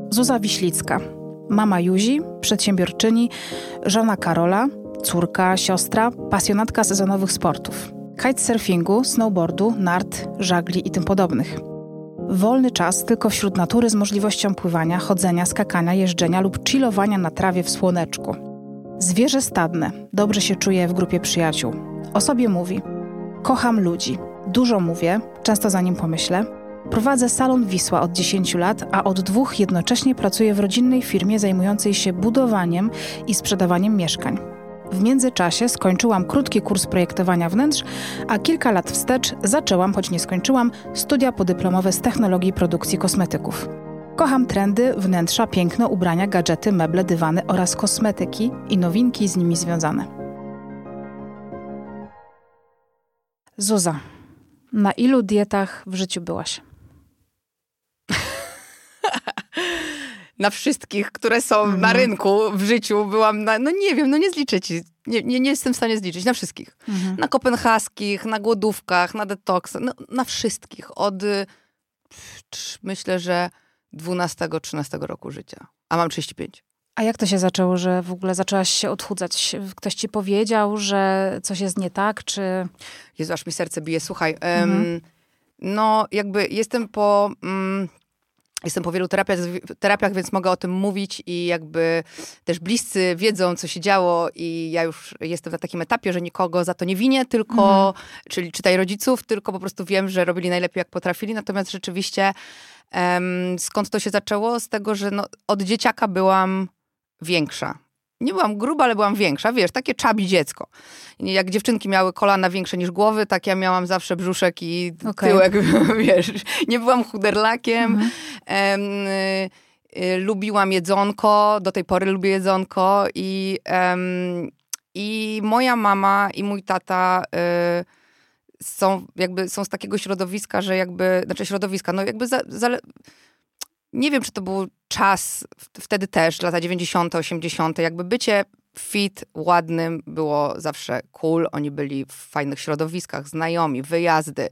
Zuza Wiślicka, mama Juzi, przedsiębiorczyni, żona Karola, córka, siostra, pasjonatka sezonowych sportów. Kitesurfingu, snowboardu, nart, żagli i tym podobnych. Wolny czas tylko wśród natury z możliwością pływania, chodzenia, skakania, jeżdżenia lub chillowania na trawie w słoneczku. Zwierzę stadne, dobrze się czuje w grupie przyjaciół. O sobie mówi: kocham ludzi, dużo mówię, często zanim pomyślę. Prowadzę salon Wisła od 10 lat, a od 2 jednocześnie pracuję w rodzinnej firmie zajmującej się budowaniem i sprzedawaniem mieszkań. W międzyczasie skończyłam krótki kurs projektowania wnętrz, a kilka lat wstecz zaczęłam, choć nie skończyłam, studia podyplomowe z technologii produkcji kosmetyków. Kocham trendy, wnętrza, piękno, ubrania, gadżety, meble, dywany oraz kosmetyki i nowinki z nimi związane. Zuza, na ilu dietach w życiu byłaś? Na wszystkich, które są na rynku w życiu byłam nie wiem, nie zliczę ci. Nie jestem w stanie zliczyć. Na wszystkich. Na kopenhaskich, na głodówkach, na detoks, na wszystkich. Od myślę, że 12-13 roku życia. A mam 35. A jak to się zaczęło, że w ogóle zaczęłaś się odchudzać? Ktoś ci powiedział, że coś jest nie tak, czy... Jezu, aż mi serce bije. Słuchaj, no jakby jestem po wielu terapiach, więc mogę o tym mówić i jakby też bliscy wiedzą, co się działo i ja już jestem na takim etapie, że nikogo za to nie winię, tylko, czyli czytaj rodziców, tylko po prostu wiem, że robili najlepiej, jak potrafili. Natomiast rzeczywiście skąd to się zaczęło? Z tego, że od dzieciaka byłam większa. Nie byłam gruba, ale byłam większa. Wiesz, takie chubby dziecko. Jak dziewczynki miały kolana większe niż głowy, tak ja miałam zawsze brzuszek i tyłek, wiesz. Nie byłam chuderlakiem. Lubiłam jedzonko. Do tej pory lubię jedzonko. I moja mama i mój tata są z takiego środowiska, że nie wiem, czy to był czas, wtedy też, lata 90., 80., jakby bycie fit, ładnym było zawsze cool. Oni byli w fajnych środowiskach, znajomi, wyjazdy.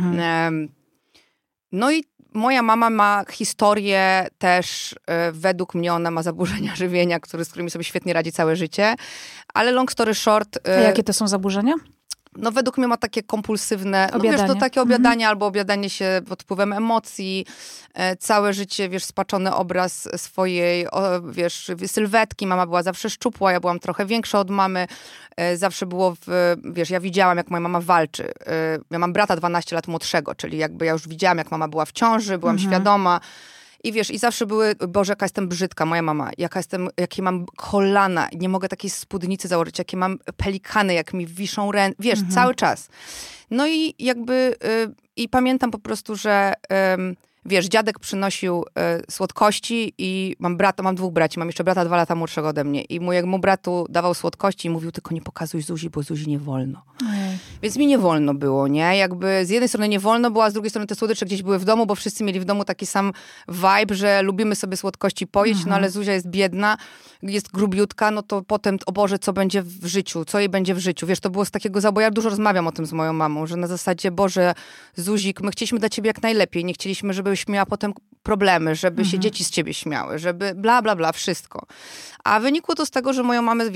No i moja mama ma historię też, według mnie ona ma zaburzenia żywienia, z którymi sobie świetnie radzi całe życie. Ale long story short... A jakie to są zaburzenia? No według mnie ma takie kompulsywne, obiadanie. Takie obiadanie albo obiadanie się pod wpływem emocji, całe życie, spaczony obraz swojej, sylwetki. Mama była zawsze szczupła, ja byłam trochę większa od mamy. Zawsze było, ja widziałam, jak moja mama walczy. Ja mam brata 12 lat młodszego, czyli jakby ja już widziałam, jak mama była w ciąży, byłam świadoma. I zawsze były, Boże, jaka jestem brzydka, moja mama, jakie mam kolana, nie mogę takiej spódnicy założyć, jakie mam pelikany, jak mi wiszą ręce, cały czas. No i i pamiętam po prostu, że dziadek przynosił słodkości i mam 2 braci, mam jeszcze brata 2 lata młodszego ode mnie i mojemu bratu dawał słodkości i mówił, tylko nie pokazuj Zuzi, bo Zuzi nie wolno. Więc mi nie wolno było, nie? Jakby z jednej strony nie wolno było, a z drugiej strony te słodycze gdzieś były w domu, bo wszyscy mieli w domu taki sam vibe, że lubimy sobie słodkości pojeść, no ale Zuzia jest biedna, jest grubiutka, no to potem, o Boże, co będzie w życiu, co jej będzie w życiu. Wiesz, to było z takiego bo ja dużo rozmawiam o tym z moją mamą, że na zasadzie, Boże, Zuzik, my chcieliśmy dla ciebie jak najlepiej, nie chcieliśmy, żebyś miała potem problemy, żeby się dzieci z ciebie śmiały, żeby bla, bla, bla, wszystko. A wynikło to z tego, że moją mamę,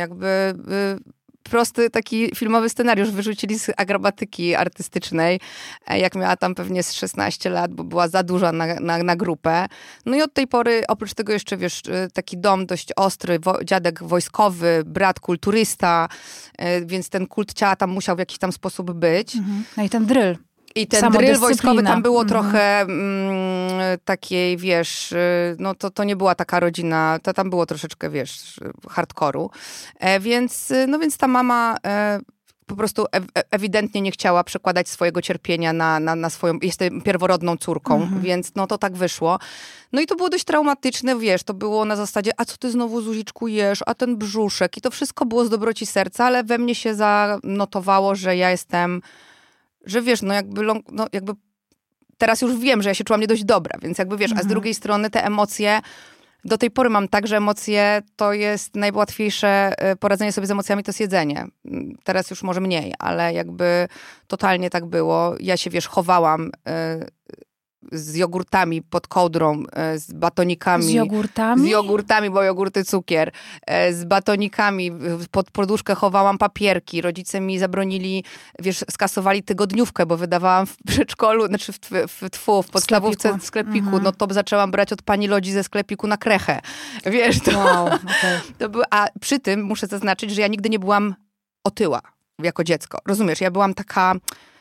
prosty taki filmowy scenariusz wyrzucili z akrobatyki artystycznej, jak miała tam pewnie z 16 lat, bo była za duża na grupę. No i od tej pory, oprócz tego jeszcze, taki dom dość ostry, dziadek wojskowy, brat kulturysta, więc ten kult ciała tam musiał w jakiś tam sposób być. No i ten dryl. I ten dryl wojskowy tam było trochę takiej, to nie była taka rodzina, to tam było troszeczkę, hardkoru. Więc ta mama po prostu ewidentnie nie chciała przekładać swojego cierpienia na swoją, jestem pierworodną córką, więc to tak wyszło. No i to było dość traumatyczne, to było na zasadzie, a co ty znowu, Zuziczku, jesz, a ten brzuszek. I to wszystko było z dobroci serca, ale we mnie się zanotowało, że ja jestem... że jakby teraz już wiem, że ja się czułam nie dość dobra, więc a z drugiej strony te emocje, do tej pory mam tak, że emocje to jest najłatwiejsze poradzenie sobie z emocjami, to jest jedzenie. Teraz już może mniej, ale totalnie tak było. Ja się, chowałam z jogurtami pod kołdrą, z batonikami. Z jogurtami? Z jogurtami, bo jogurty cukier. Z batonikami. Pod poduszkę chowałam papierki. Rodzice mi zabronili, wiesz, skasowali tygodniówkę, bo wydawałam w przedszkolu, znaczy w podstawówce w sklepiku. No to zaczęłam brać od pani Lodzi ze sklepiku na krechę. Wiesz, to, wow, okay. To było, a przy tym muszę zaznaczyć, że ja nigdy nie byłam otyła jako dziecko. Rozumiesz? Ja byłam taka...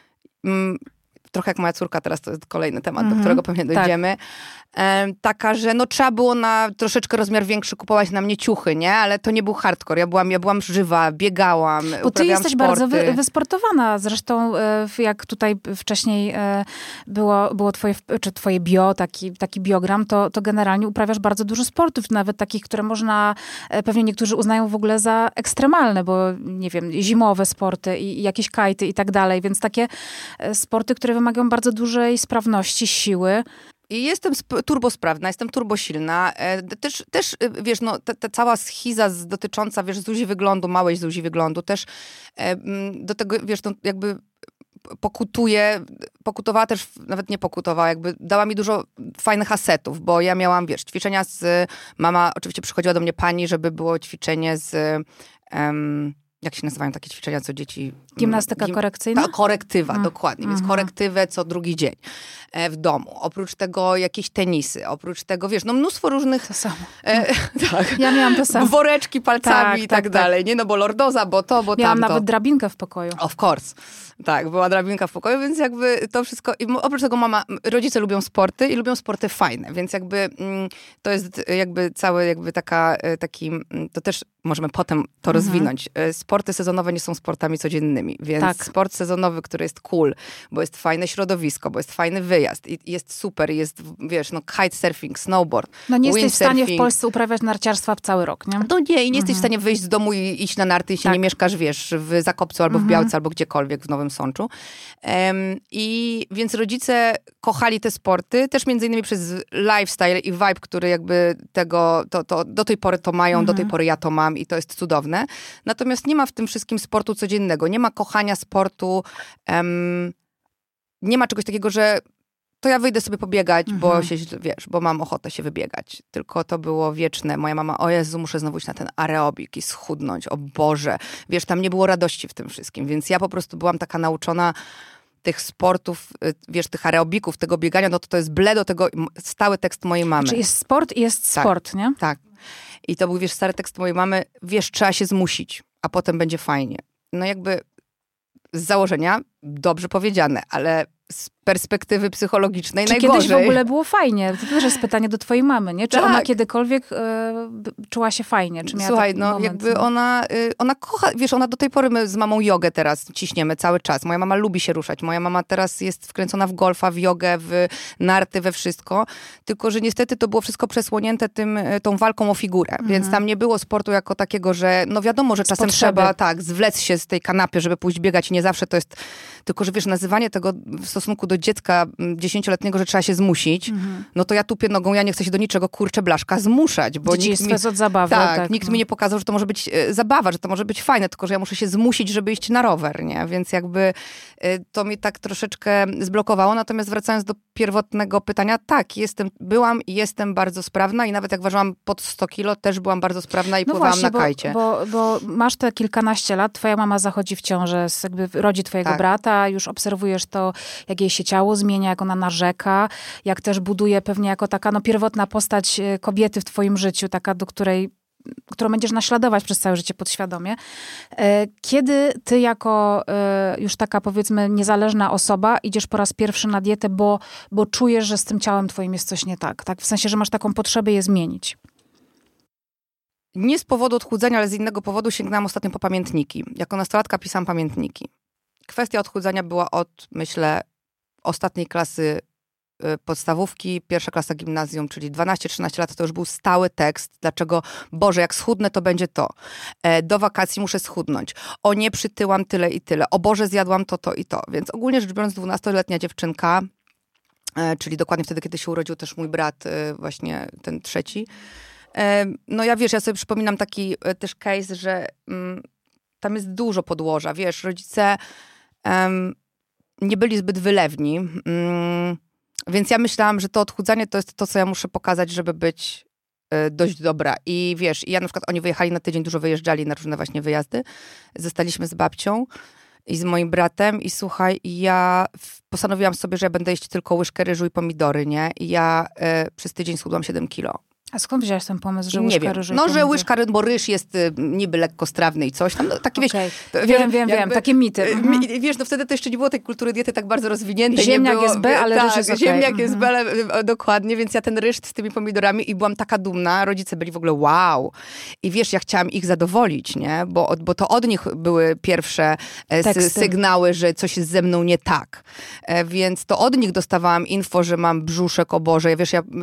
trochę jak moja córka, teraz to jest kolejny temat, do którego pewnie dojdziemy. Taka, że no trzeba było na troszeczkę rozmiar większy kupować na mnie ciuchy, nie? Ale to nie był hardcore. Ja byłam żywa, biegałam, bo ty jesteś sporty. bardzo wysportowana. Zresztą jak tutaj wcześniej było twoje bio, taki biogram, to generalnie uprawiasz bardzo dużo sportów, nawet takich, które można, pewnie niektórzy uznają w ogóle za ekstremalne, bo nie wiem, zimowe sporty i jakieś kajty i tak dalej, więc takie sporty, które wymagają bardzo dużej sprawności, siły. I jestem turbosprawna, jestem turbosilna. Też wiesz, no, ta cała schiza dotycząca, wiesz, Zuzi wyglądu, małej Zuzi wyglądu, też do tego, wiesz, no, jakby pokutowała też, nawet nie pokutowała, jakby dała mi dużo fajnych asetów, bo ja miałam, wiesz, ćwiczenia mama oczywiście przychodziła do mnie pani, żeby było ćwiczenie jak się nazywają takie ćwiczenia, co dzieci... Gimnastyka korekcyjna? Korektywa, dokładnie. Więc korektywę co drugi dzień w domu. Oprócz tego jakieś tenisy. Oprócz tego, wiesz, no mnóstwo różnych... To samo. Tak. Ja miałam to samo. Woreczki palcami i tak dalej. Nie, no bo lordoza, bo to, bo miałam tamto. nawet drabinkę w pokoju. Of course. Tak, była drabinka w pokoju, więc jakby to wszystko... I oprócz tego rodzice lubią sporty i lubią sporty fajne, więc jakby to jest jakby cały jakby taki... To też możemy potem to rozwinąć. Sporty sezonowe nie są sportami codziennymi, więc sport sezonowy, który jest cool, bo jest fajne środowisko, bo jest fajny wyjazd i jest super, jest, wiesz, no kitesurfing, snowboard, no nie jesteś w stanie w Polsce uprawiać narciarstwa w cały rok, nie? No nie, i nie jesteś w stanie wyjść z domu i iść na narty, jeśli nie mieszkasz, wiesz, w Zakopcu albo w Białce, albo gdziekolwiek w Nowym Sączu. I więc rodzice kochali te sporty, też między innymi przez lifestyle i vibe, który jakby tego, to do tej pory to mają, do tej pory ja to mam i to jest cudowne. Natomiast nie ma w tym wszystkim sportu codziennego, nie ma kochania sportu, nie ma czegoś takiego, że to ja wyjdę sobie pobiegać, bo się, wiesz, bo mam ochotę się wybiegać. Tylko to było wieczne. Moja mama, o Jezu, muszę znowu iść na ten aerobik i schudnąć, o Boże. Wiesz, tam nie było radości w tym wszystkim, więc ja po prostu byłam taka nauczona tych sportów, wiesz, tych aerobików, tego biegania, no to jest do tego stały tekst mojej mamy. Czyli jest sport i jest sport, nie? Tak. I to był, wiesz, stary tekst mojej mamy, wiesz, trzeba się zmusić, a potem będzie fajnie. No jakby z założenia dobrze powiedziane, ale z perspektywy psychologicznej czy najgorzej. Kiedyś w ogóle było fajnie? To też jest pytanie do twojej mamy, nie? Czy ona kiedykolwiek czuła się fajnie? Czy miała Słuchaj, no moment, jakby ona kocha, wiesz, ona do tej pory my z mamą jogę teraz ciśniemy cały czas. Moja mama lubi się ruszać. Moja mama teraz jest wkręcona w golfa, w jogę, w narty, we wszystko. Tylko, że niestety to było wszystko przesłonięte tą walką o figurę. Więc tam nie było sportu jako takiego, że no wiadomo, że czasem trzeba zwlec się z tej kanapy, żeby pójść biegać i nie zawsze to jest... Tylko, że wiesz, nazywanie tego w stosunku do dziecka 10-letniego, że trzeba się zmusić, no to ja tupię nogą, ja nie chcę się do niczego, kurczę, blaszka, zmuszać. Bo dzieciństwo jest od zabawy. Tak, nikt mi nie pokazał, że to może być zabawa, że to może być fajne, tylko że ja muszę się zmusić, żeby iść na rower, nie? Więc jakby to mi tak troszeczkę zblokowało. Natomiast wracając do pierwotnego pytania, tak, byłam i jestem bardzo sprawna i nawet jak ważyłam pod 100 kilo, też byłam bardzo sprawna i pływałam na kajcie. Bo masz te kilkanaście lat, twoja mama zachodzi w ciążę, rodzi twojego brata, już obserwujesz to, jak jej się ciało zmienia, jak ona narzeka, jak też buduje pewnie jako taka pierwotna postać kobiety w twoim życiu, taka, którą będziesz naśladować przez całe życie podświadomie. Kiedy ty jako już taka, powiedzmy, niezależna osoba idziesz po raz pierwszy na dietę, bo czujesz, że z tym ciałem twoim jest coś nie tak? Tak? W sensie, że masz taką potrzebę je zmienić. Nie z powodu odchudzania, ale z innego powodu sięgnęłam ostatnio po pamiętniki. Jako nastolatka pisałam pamiętniki. Kwestia odchudzania była od, myślę, ostatniej klasy podstawówki, pierwsza klasa gimnazjum, czyli 12-13 lat, to już był stały tekst. Dlaczego? Boże, jak schudnę, to będzie to. Do wakacji muszę schudnąć. O nie, przytyłam tyle i tyle. O Boże, zjadłam to i to. Więc ogólnie rzecz biorąc, 12-letnia dziewczynka, czyli dokładnie wtedy, kiedy się urodził też mój brat, właśnie ten trzeci. No ja sobie przypominam taki też case, że tam jest dużo podłoża, wiesz, rodzice nie byli zbyt wylewni. Więc ja myślałam, że to odchudzanie to jest to, co ja muszę pokazać, żeby być dość dobra. I wiesz, ja na przykład, oni wyjechali na tydzień, dużo wyjeżdżali na różne właśnie wyjazdy. Zostaliśmy z babcią i z moim bratem i słuchaj, ja postanowiłam sobie, że ja będę jeść tylko łyżkę ryżu i pomidory, nie? I ja przez tydzień schudłam 7 kilo. A skąd wziąłeś ten pomysł, że nie łyżka wiem. ryżu? No, że łyżka ryżu, bo ryż jest niby lekkostrawny i coś tam. No, taki, Wiem, takie mity. Wiesz, no wtedy to jeszcze nie było tej kultury diety tak bardzo rozwiniętej. Ziemniak nie było, jest B, ale tak, ryż jest okej. Ziemniak jest B, ale dokładnie, więc ja ten ryż z tymi pomidorami i byłam taka dumna. Rodzice byli w ogóle wow. I wiesz, ja chciałam ich zadowolić, nie? Bo to od nich były pierwsze sygnały, że coś jest ze mną nie tak. Więc to od nich dostawałam info, że mam brzuszek, o Boże.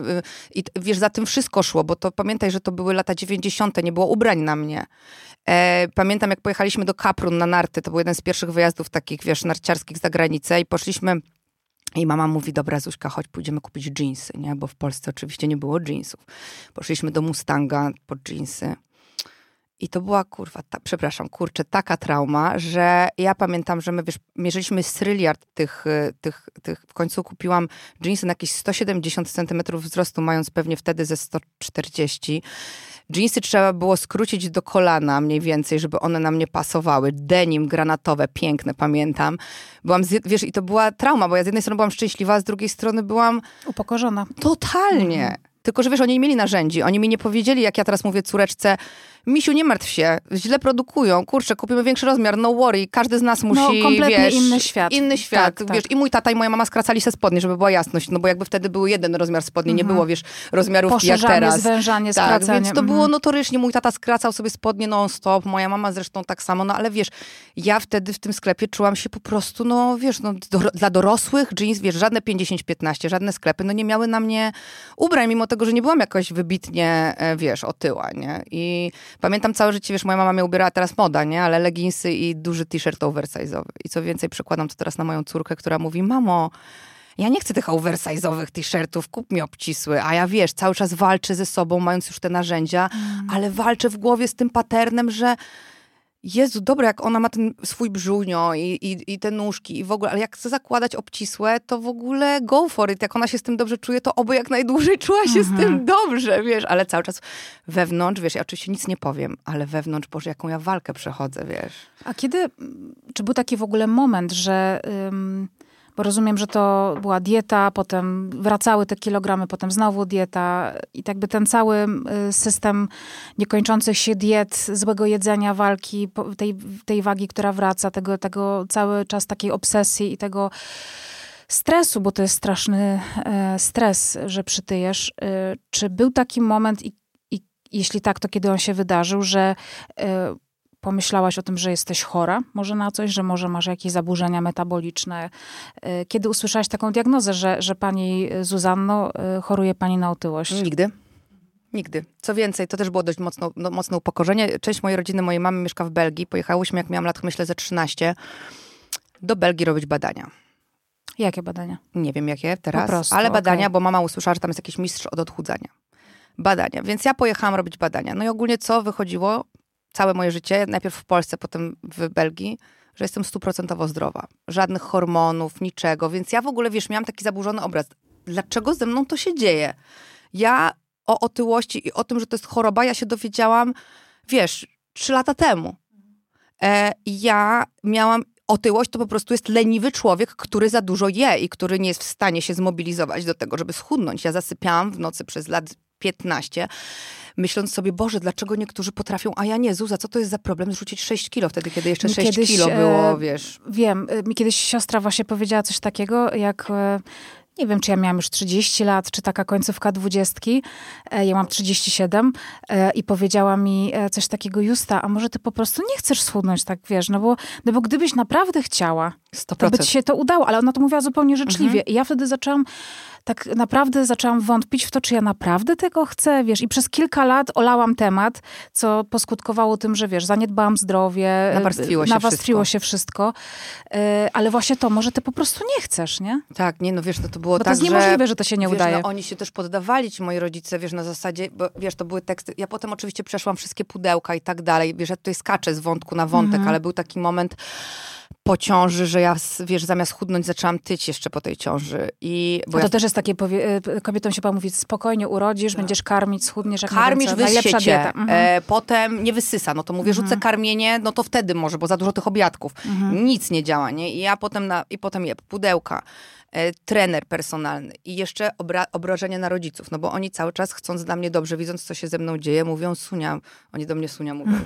Wiesz, za tym wszystko szło, bo to pamiętaj, że to były lata 90., nie było ubrań na mnie. Pamiętam, jak pojechaliśmy do Kaprun na narty, to był jeden z pierwszych wyjazdów takich, wiesz, narciarskich za granicę i poszliśmy i mama mówi, dobra Zuśka, chodź, pójdziemy kupić dżinsy, nie? Bo w Polsce oczywiście nie było dżinsów. Poszliśmy do Mustanga po dżinsy. I to była, taka trauma, że ja pamiętam, że my, wiesz, mierzyliśmy stryliard tych, w końcu kupiłam dżinsy na jakieś 170 cm wzrostu, mając pewnie wtedy ze 140. Dżinsy trzeba było skrócić do kolana mniej więcej, żeby one na mnie pasowały. Denim granatowe, piękne, pamiętam. Wiesz, i to była trauma, bo ja z jednej strony byłam szczęśliwa, a z drugiej strony byłam... upokorzona. Totalnie. Tylko, że wiesz, oni nie mieli narzędzi. Oni mi nie powiedzieli, jak ja teraz mówię córeczce, Misiu, nie martw się, źle produkują, kurczę, kupimy większy rozmiar, no worry, każdy z nas musi, kompletnie wiesz... inny świat. Inny świat, tak, wiesz, i mój tata i moja mama skracali se spodnie, żeby była jasność, no bo jakby wtedy był jeden rozmiar spodni, nie było, wiesz, rozmiarówki jak teraz. Zwężanie, tak, skracanie. Więc to było notorycznie, mój tata skracał sobie spodnie non-stop, moja mama zresztą tak samo, no ale wiesz, ja wtedy w tym sklepie czułam się po prostu, no wiesz, no dla dorosłych jeans, wiesz, żadne 50-15, żadne sklepy, no nie miały na mnie ubrań, mimo tego, że nie byłam jakoś wybitnie, wiesz, otyła, nie? I pamiętam całe życie, wiesz, moja mama mnie ubierała, teraz moda, nie? Ale leginsy i duży t-shirt oversize'owy. I co więcej, przekładam to teraz na moją córkę, która mówi, mamo, ja nie chcę tych oversize'owych t-shirtów, kup mi obcisły. A ja, wiesz, cały czas walczę ze sobą, mając już te narzędzia, ale walczę w głowie z tym patternem, że Jezu, dobra, jak ona ma ten swój brzunio i te nóżki i w ogóle, ale jak chce zakładać obcisłe, to w ogóle go for it. Jak ona się z tym dobrze czuje, to oby jak najdłużej czuła się z tym dobrze, wiesz, ale cały czas wewnątrz, wiesz, ja oczywiście nic nie powiem, ale wewnątrz, Boże, jaką ja walkę przechodzę, wiesz. A czy był taki w ogóle moment, że... Bo rozumiem, że to była dieta, potem wracały te kilogramy, potem znowu dieta i tak by ten cały system niekończących się diet, złego jedzenia, walki, tej wagi, która wraca, tego cały czas takiej obsesji i tego stresu, bo to jest straszny stres, że przytyjesz. Czy był taki moment i jeśli tak, to kiedy on się wydarzył, że pomyślałaś o tym, że jesteś chora może na coś, że może masz jakieś zaburzenia metaboliczne? Kiedy usłyszałaś taką diagnozę, że pani Zuzanno, choruje pani na otyłość? Nigdy. Co więcej, to też było dość mocne upokorzenie. Część mojej rodziny, mojej mamy mieszka w Belgii. Pojechałyśmy, jak miałam lat, myślę, ze 13, do Belgii robić badania. Jakie badania? Nie wiem, jakie teraz, po prostu, ale badania, bo mama usłyszała, że tam jest jakiś mistrz od odchudzania. Badania. Więc ja pojechałam robić badania. No i ogólnie co wychodziło? Całe moje życie, najpierw w Polsce, potem w Belgii, że jestem 100% zdrowa. Żadnych hormonów, niczego. Więc ja w ogóle, wiesz, miałam taki zaburzony obraz. Dlaczego ze mną to się dzieje? Ja o otyłości i o tym, że to jest choroba, ja się dowiedziałam, wiesz, 3 lata temu. Ja miałam otyłość, to po prostu jest leniwy człowiek, który za dużo je i który nie jest w stanie się zmobilizować do tego, żeby schudnąć. Ja zasypiałam w nocy przez lat 15, myśląc sobie, Boże, dlaczego niektórzy potrafią, a ja nie. Zuza, co to jest za problem zrzucić 6 kilo? Wtedy, kiedy jeszcze 6 kilo było, wiesz. Wiem, mi kiedyś siostra właśnie powiedziała coś takiego, jak... Nie wiem, czy ja miałam już 30 lat, czy taka końcówka 20. Ja mam 37 i powiedziała mi coś takiego, Justa, a może ty po prostu nie chcesz schudnąć, tak wiesz, no bo gdybyś naprawdę chciała, 100%. to by ci się to udało, ale ona to mówiła zupełnie życzliwie. I ja wtedy zaczęłam wątpić w to, czy ja naprawdę tego chcę, wiesz, i przez kilka lat olałam temat, co poskutkowało tym, że wiesz, zaniedbałam zdrowie, nawarstwiło się wszystko, ale właśnie to, może ty po prostu nie chcesz, nie? Tak, nie, no wiesz, to było bo tak, to jest niemożliwe, że to się nie udaje. No, oni się też poddawali, ci moi rodzice, wiesz, na zasadzie, bo wiesz, to były teksty, ja potem oczywiście przeszłam wszystkie pudełka i tak dalej, wiesz, ja tutaj skaczę z wątku na wątek, ale był taki moment po ciąży, że ja, wiesz, zamiast chudnąć zaczęłam tyć jeszcze po tej ciąży. Bo to też jest takie, kobietom się mówi, spokojnie urodzisz, będziesz karmić, schudniesz jak karmisz, najlepsza dieta. Potem nie wysysa, no to mówię, rzucę karmienie, no to wtedy może, bo za dużo tych obiadków. Nic nie działa, nie? I ja potem je pudełka. Trener personalny i jeszcze obrażenia na rodziców, no bo oni cały czas chcąc dla mnie dobrze, widząc co się ze mną dzieje, mówią Sunia, oni do mnie Sunia mówią.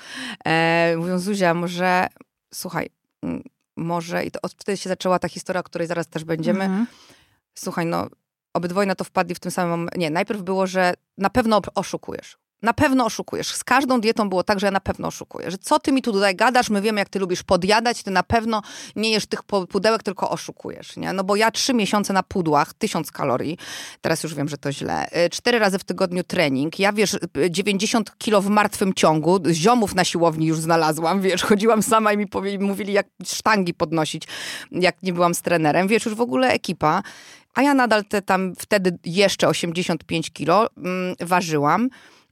Mówią Zuzia, może słuchaj, może i to od wtedy się zaczęła ta historia, o której zaraz też będziemy. Słuchaj, no obydwoje na to wpadli w tym samym nie, najpierw było, że na pewno oszukujesz. Na pewno oszukujesz. Z każdą dietą było tak, że ja na pewno oszukuję. Że co ty mi tu tutaj gadasz, my wiemy, jak ty lubisz podjadać, ty na pewno nie jesz tych pudełek, tylko oszukujesz, nie? No bo ja 3 miesiące na pudłach, 1000 kalorii, teraz już wiem, że to źle, 4 razy w tygodniu trening, ja wiesz, 90 kilo w martwym ciągu, ziomów na siłowni już znalazłam, wiesz, chodziłam sama i mi mówili, jak sztangi podnosić, jak nie byłam z trenerem, wiesz, już w ogóle ekipa, a ja nadal wtedy jeszcze 85 kilo ważyłam.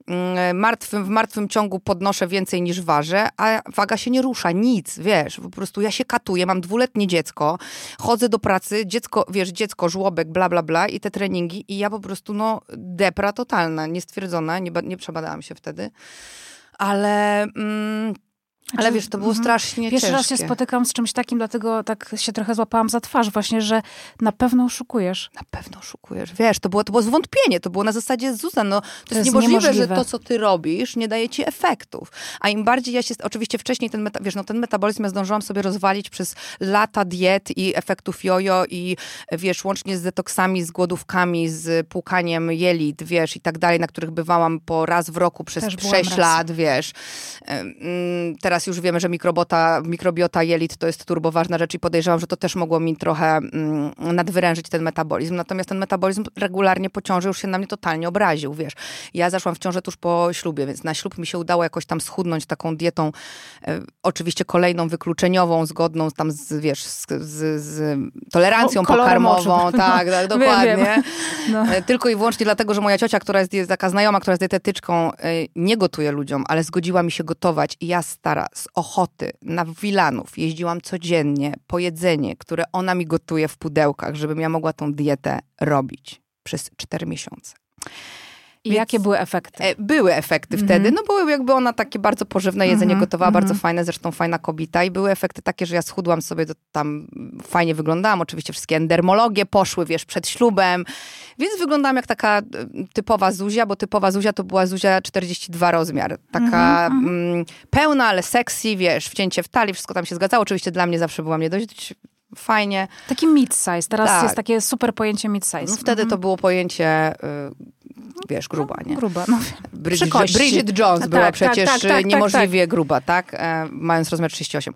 W martwym ciągu podnoszę więcej niż ważę, a waga się nie rusza, nic, wiesz, po prostu ja się katuję, mam 2-letnie dziecko, chodzę do pracy, dziecko, żłobek, bla, bla, bla i te treningi i ja po prostu, no, depra totalna, niestwierdzona, nie przebadałam się wtedy, ale... Ale wiesz, to było strasznie ciężkie. Pierwszy raz się spotykam z czymś takim, dlatego tak się trochę złapałam za twarz właśnie, że na pewno oszukujesz. Na pewno oszukujesz. Wiesz, to było zwątpienie, to było na zasadzie Zuzan, no to jest niemożliwe, że to, co ty robisz, nie daje ci efektów. A im bardziej ja się, oczywiście wcześniej ten metabolizm ja zdążyłam sobie rozwalić przez lata diet i efektów jojo i wiesz, łącznie z detoksami, z głodówkami, z płukaniem jelit, wiesz, i tak dalej, na których bywałam po raz w roku przez 6 lat, wiesz. Teraz już wiemy, że mikrobiota jelit to jest turboważna rzecz i podejrzewam, że to też mogło mi trochę nadwyrężyć ten metabolizm. Natomiast ten metabolizm regularnie po ciąży już się na mnie totalnie obraził, wiesz. Ja zaszłam w ciążę tuż po ślubie, więc na ślub mi się udało jakoś tam schudnąć taką dietą, oczywiście kolejną wykluczeniową, zgodną tam z tolerancją pokarmową. Tak, dokładnie. Wiem. No. Tylko i wyłącznie dlatego, że moja ciocia, która jest taka znajoma, która jest dietetyczką, nie gotuje ludziom, ale zgodziła mi się gotować i ja stara z ochoty na Wilanów jeździłam codziennie po jedzenie, które ona mi gotuje w pudełkach, żebym ja mogła tą dietę robić przez 4 miesiące. I jakie były efekty? Były efekty wtedy, no były jakby ona takie bardzo pożywne jedzenie gotowała, bardzo fajne, zresztą fajna kobieta i były efekty takie, że ja schudłam sobie, tam fajnie wyglądałam, oczywiście wszystkie endermologie poszły, wiesz, przed ślubem, więc wyglądałam jak taka typowa Zuzia, bo typowa Zuzia to była Zuzia 42 rozmiar, taka pełna, ale sexy, wiesz, wcięcie w talii, wszystko tam się zgadzało, oczywiście dla mnie zawsze była mnie dość fajnie. Taki mid-size, teraz jest takie super pojęcie mid-size. No wtedy to było pojęcie... wiesz, gruba, nie? Gruba, no. Bridget Jones była przecież niemożliwie gruba, tak? Mając rozmiar 38.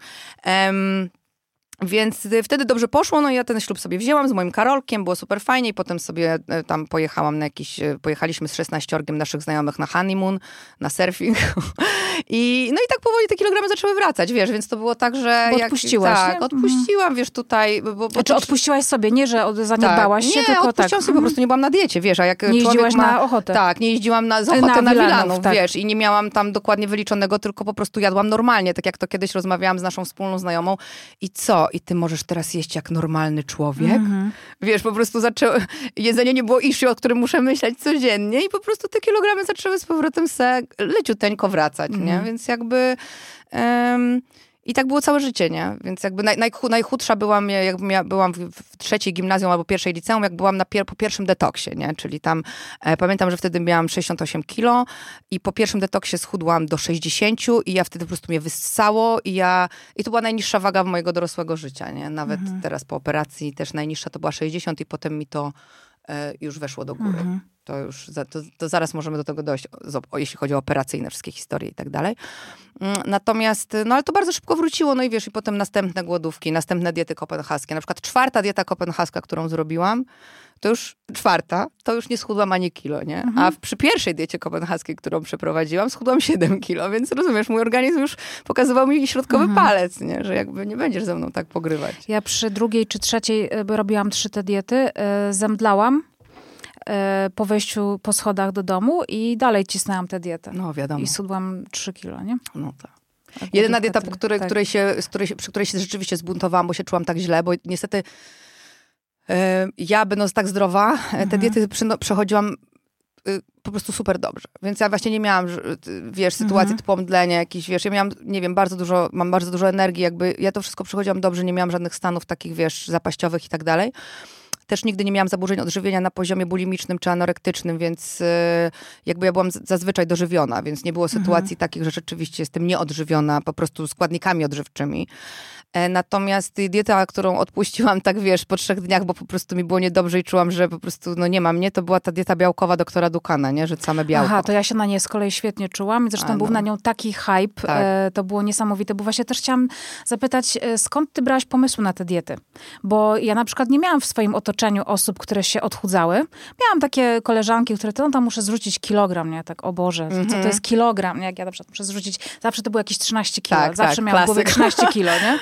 Więc wtedy dobrze poszło, no i ja ten ślub sobie wzięłam z moim Karolkiem, było super fajnie i potem sobie tam pojechaliśmy z 16 naszych znajomych na honeymoon, na surfing i tak powoli te kilogramy zaczęły wracać, wiesz, więc to było tak, że... Bo odpuściłaś, tak, odpuściłam, wiesz, tutaj... Znaczy odpuściłaś sobie, nie, że zaniedbałaś się, tylko odpuściłam sobie, po prostu nie byłam na diecie, wiesz, a jak nie jeździłaś na ochotę. Tak, nie jeździłam na ochotę na Wilanów, wiesz, i nie miałam tam dokładnie wyliczonego, tylko po prostu jadłam normalnie, tak jak to kiedyś rozmawiałam z naszą wspólną znajomą i co? I ty możesz teraz jeść jak normalny człowiek? Wiesz, po prostu jedzenie nie było issue, o którym muszę myśleć codziennie i po prostu te kilogramy zaczęły z powrotem leciuteńko wracać, nie? Więc jakby... I tak było całe życie, nie? Więc jakby najchudsza byłam, byłam w 3. gimnazjum albo 1. liceum, jak byłam po pierwszym detoksie, nie? Czyli tam, pamiętam, że wtedy miałam 68 kilo i po pierwszym detoksie schudłam do 60 i ja wtedy po prostu mnie wyssało i to była najniższa waga mojego dorosłego życia, nie? Nawet teraz po operacji też najniższa to była 60 i potem mi to już weszło do góry. To już, to zaraz możemy do tego dojść, jeśli chodzi o operacyjne wszystkie historie i tak dalej. Natomiast, ale to bardzo szybko wróciło, no i wiesz, i potem następne głodówki, następne diety kopenhaskie. Na przykład 4. dieta kopenhaska, którą zrobiłam, to już 4, to już nie schudłam ani kilo, nie? A przy pierwszej diecie kopenhaskiej, którą przeprowadziłam, schudłam 7 kilo, więc rozumiesz, mój organizm już pokazywał mi środkowy palec, nie? Że jakby nie będziesz ze mną tak pogrywać. Ja przy 2. czy 3. robiłam 3 te diety, zemdlałam po wejściu po schodach do domu i dalej cisnęłam tę dietę. No wiadomo. I schudłam 3 kilo, nie? No tak. Jedyna dieta, przy której się rzeczywiście zbuntowałam, bo się czułam tak źle, bo niestety ja, będąc tak zdrowa, te diety przechodziłam po prostu super dobrze. Więc ja właśnie nie miałam, wiesz, sytuacji typu omdlenia jakiś, wiesz, ja miałam, nie wiem, mam bardzo dużo energii, jakby ja to wszystko przechodziłam dobrze, nie miałam żadnych stanów takich, wiesz, zapaściowych i tak dalej. Też nigdy nie miałam zaburzeń odżywienia na poziomie bulimicznym czy anorektycznym, więc jakby ja byłam zazwyczaj dożywiona, więc nie było sytuacji takich, że rzeczywiście jestem nieodżywiona po prostu składnikami odżywczymi. Natomiast dieta, którą odpuściłam, tak wiesz, po 3 dniach, bo po prostu mi było niedobrze i czułam, że po prostu no nie ma mnie, to była ta dieta białkowa doktora Dukana, nie? Że same białko. Aha, to ja się na niej z kolei świetnie czułam i zresztą był na nią taki hype, tak. To było niesamowite, bo właśnie też chciałam zapytać, skąd ty brałaś pomysły na te diety? Bo ja na przykład nie miałam w swoim otoczeniu osób, które się odchudzały. Miałam takie koleżanki, które to tam muszę zrzucić kilogram, nie? Tak, o Boże, co to jest kilogram, nie? Jak ja na przykład muszę zrzucić, zawsze to było jakieś 13 kilo, tak, zawsze miałam w głowie 13 kilo, nie?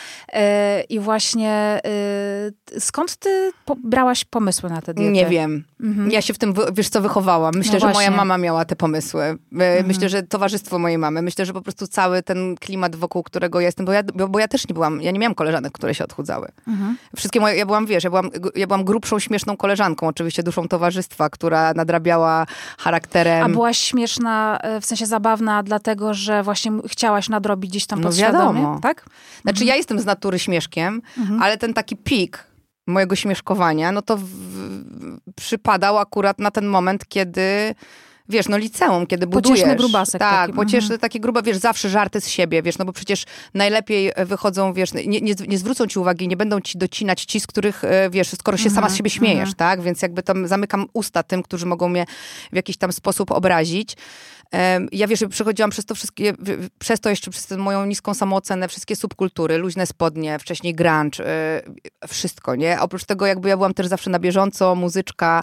I właśnie skąd ty brałaś pomysły na te diety? Nie wiem. Ja się w tym, wiesz co, wychowałam. Myślę, że moja mama miała te pomysły. Myślę, że towarzystwo mojej mamy. Myślę, że po prostu cały ten klimat, wokół którego jestem, bo ja też nie byłam, ja nie miałam koleżanek, które się odchudzały. Wszystkie moje, ja byłam grubszą, śmieszną koleżanką, oczywiście duszą towarzystwa, która nadrabiała charakterem. A byłaś śmieszna, w sensie zabawna, dlatego, że właśnie chciałaś nadrobić gdzieś tam podświadomie, tak? Znaczy ja jestem z natury śmieszkiem, ale ten taki pik mojego śmieszkowania, no to przypadał akurat na ten moment, kiedy, wiesz, no liceum, kiedy budujesz. Pocieszny grubasek. Tak, pocieszny, taki gruba, wiesz, zawsze żarty z siebie, wiesz, no bo przecież najlepiej wychodzą, wiesz, nie zwrócą ci uwagi, nie będą ci docinać ci, z których, wiesz, skoro się sama z siebie śmiejesz, tak? Więc jakby tam zamykam usta tym, którzy mogą mnie w jakiś tam sposób obrazić. Ja wiesz, przechodziłam przez to wszystkie, przez tę moją niską samoocenę, wszystkie subkultury, luźne spodnie, wcześniej grunge, wszystko, nie? Oprócz tego jakby ja byłam też zawsze na bieżąco, muzyczka,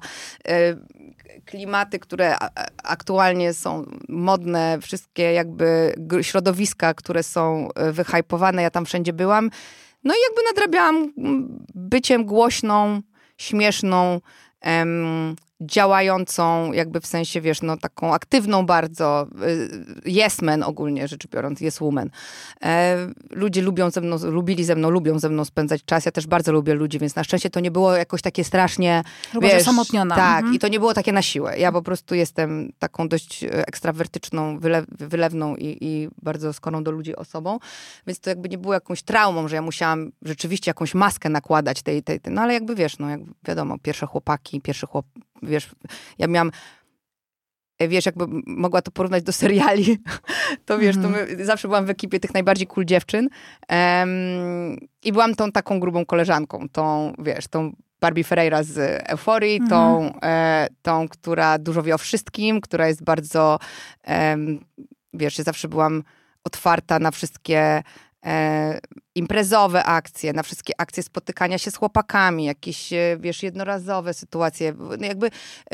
klimaty, które aktualnie są modne, wszystkie jakby środowiska, które są wyhypowane, ja tam wszędzie byłam. No i jakby nadrabiałam byciem głośną, śmieszną, działającą, jakby w sensie, wiesz, no taką aktywną bardzo, yes man ogólnie rzecz biorąc, yes woman. Ludzie lubią ze mną spędzać czas, ja też bardzo lubię ludzi, więc na szczęście to nie było jakoś takie strasznie, wiesz, osamotniona. Tak, i to nie było takie na siłę. Ja po prostu jestem taką dość ekstrawertyczną, wylewną i bardzo skorą do ludzi osobą, więc to jakby nie było jakąś traumą, że ja musiałam rzeczywiście jakąś maskę nakładać tej. No ale jakby wiesz, no jak wiadomo, pierwsze chłopaki, wiesz, ja miałam, wiesz, jakby mogła to porównać do seriali, to wiesz, to zawsze byłam w ekipie tych najbardziej cool dziewczyn i byłam tą taką grubą koleżanką, tą, wiesz, tą Barbie Ferreira z Euforii, tą, która dużo wie o wszystkim, która jest bardzo, wiesz, ja zawsze byłam otwarta na wszystkie imprezowe akcje, na wszystkie akcje spotykania się z chłopakami, jakieś, wiesz, jednorazowe sytuacje. Jakby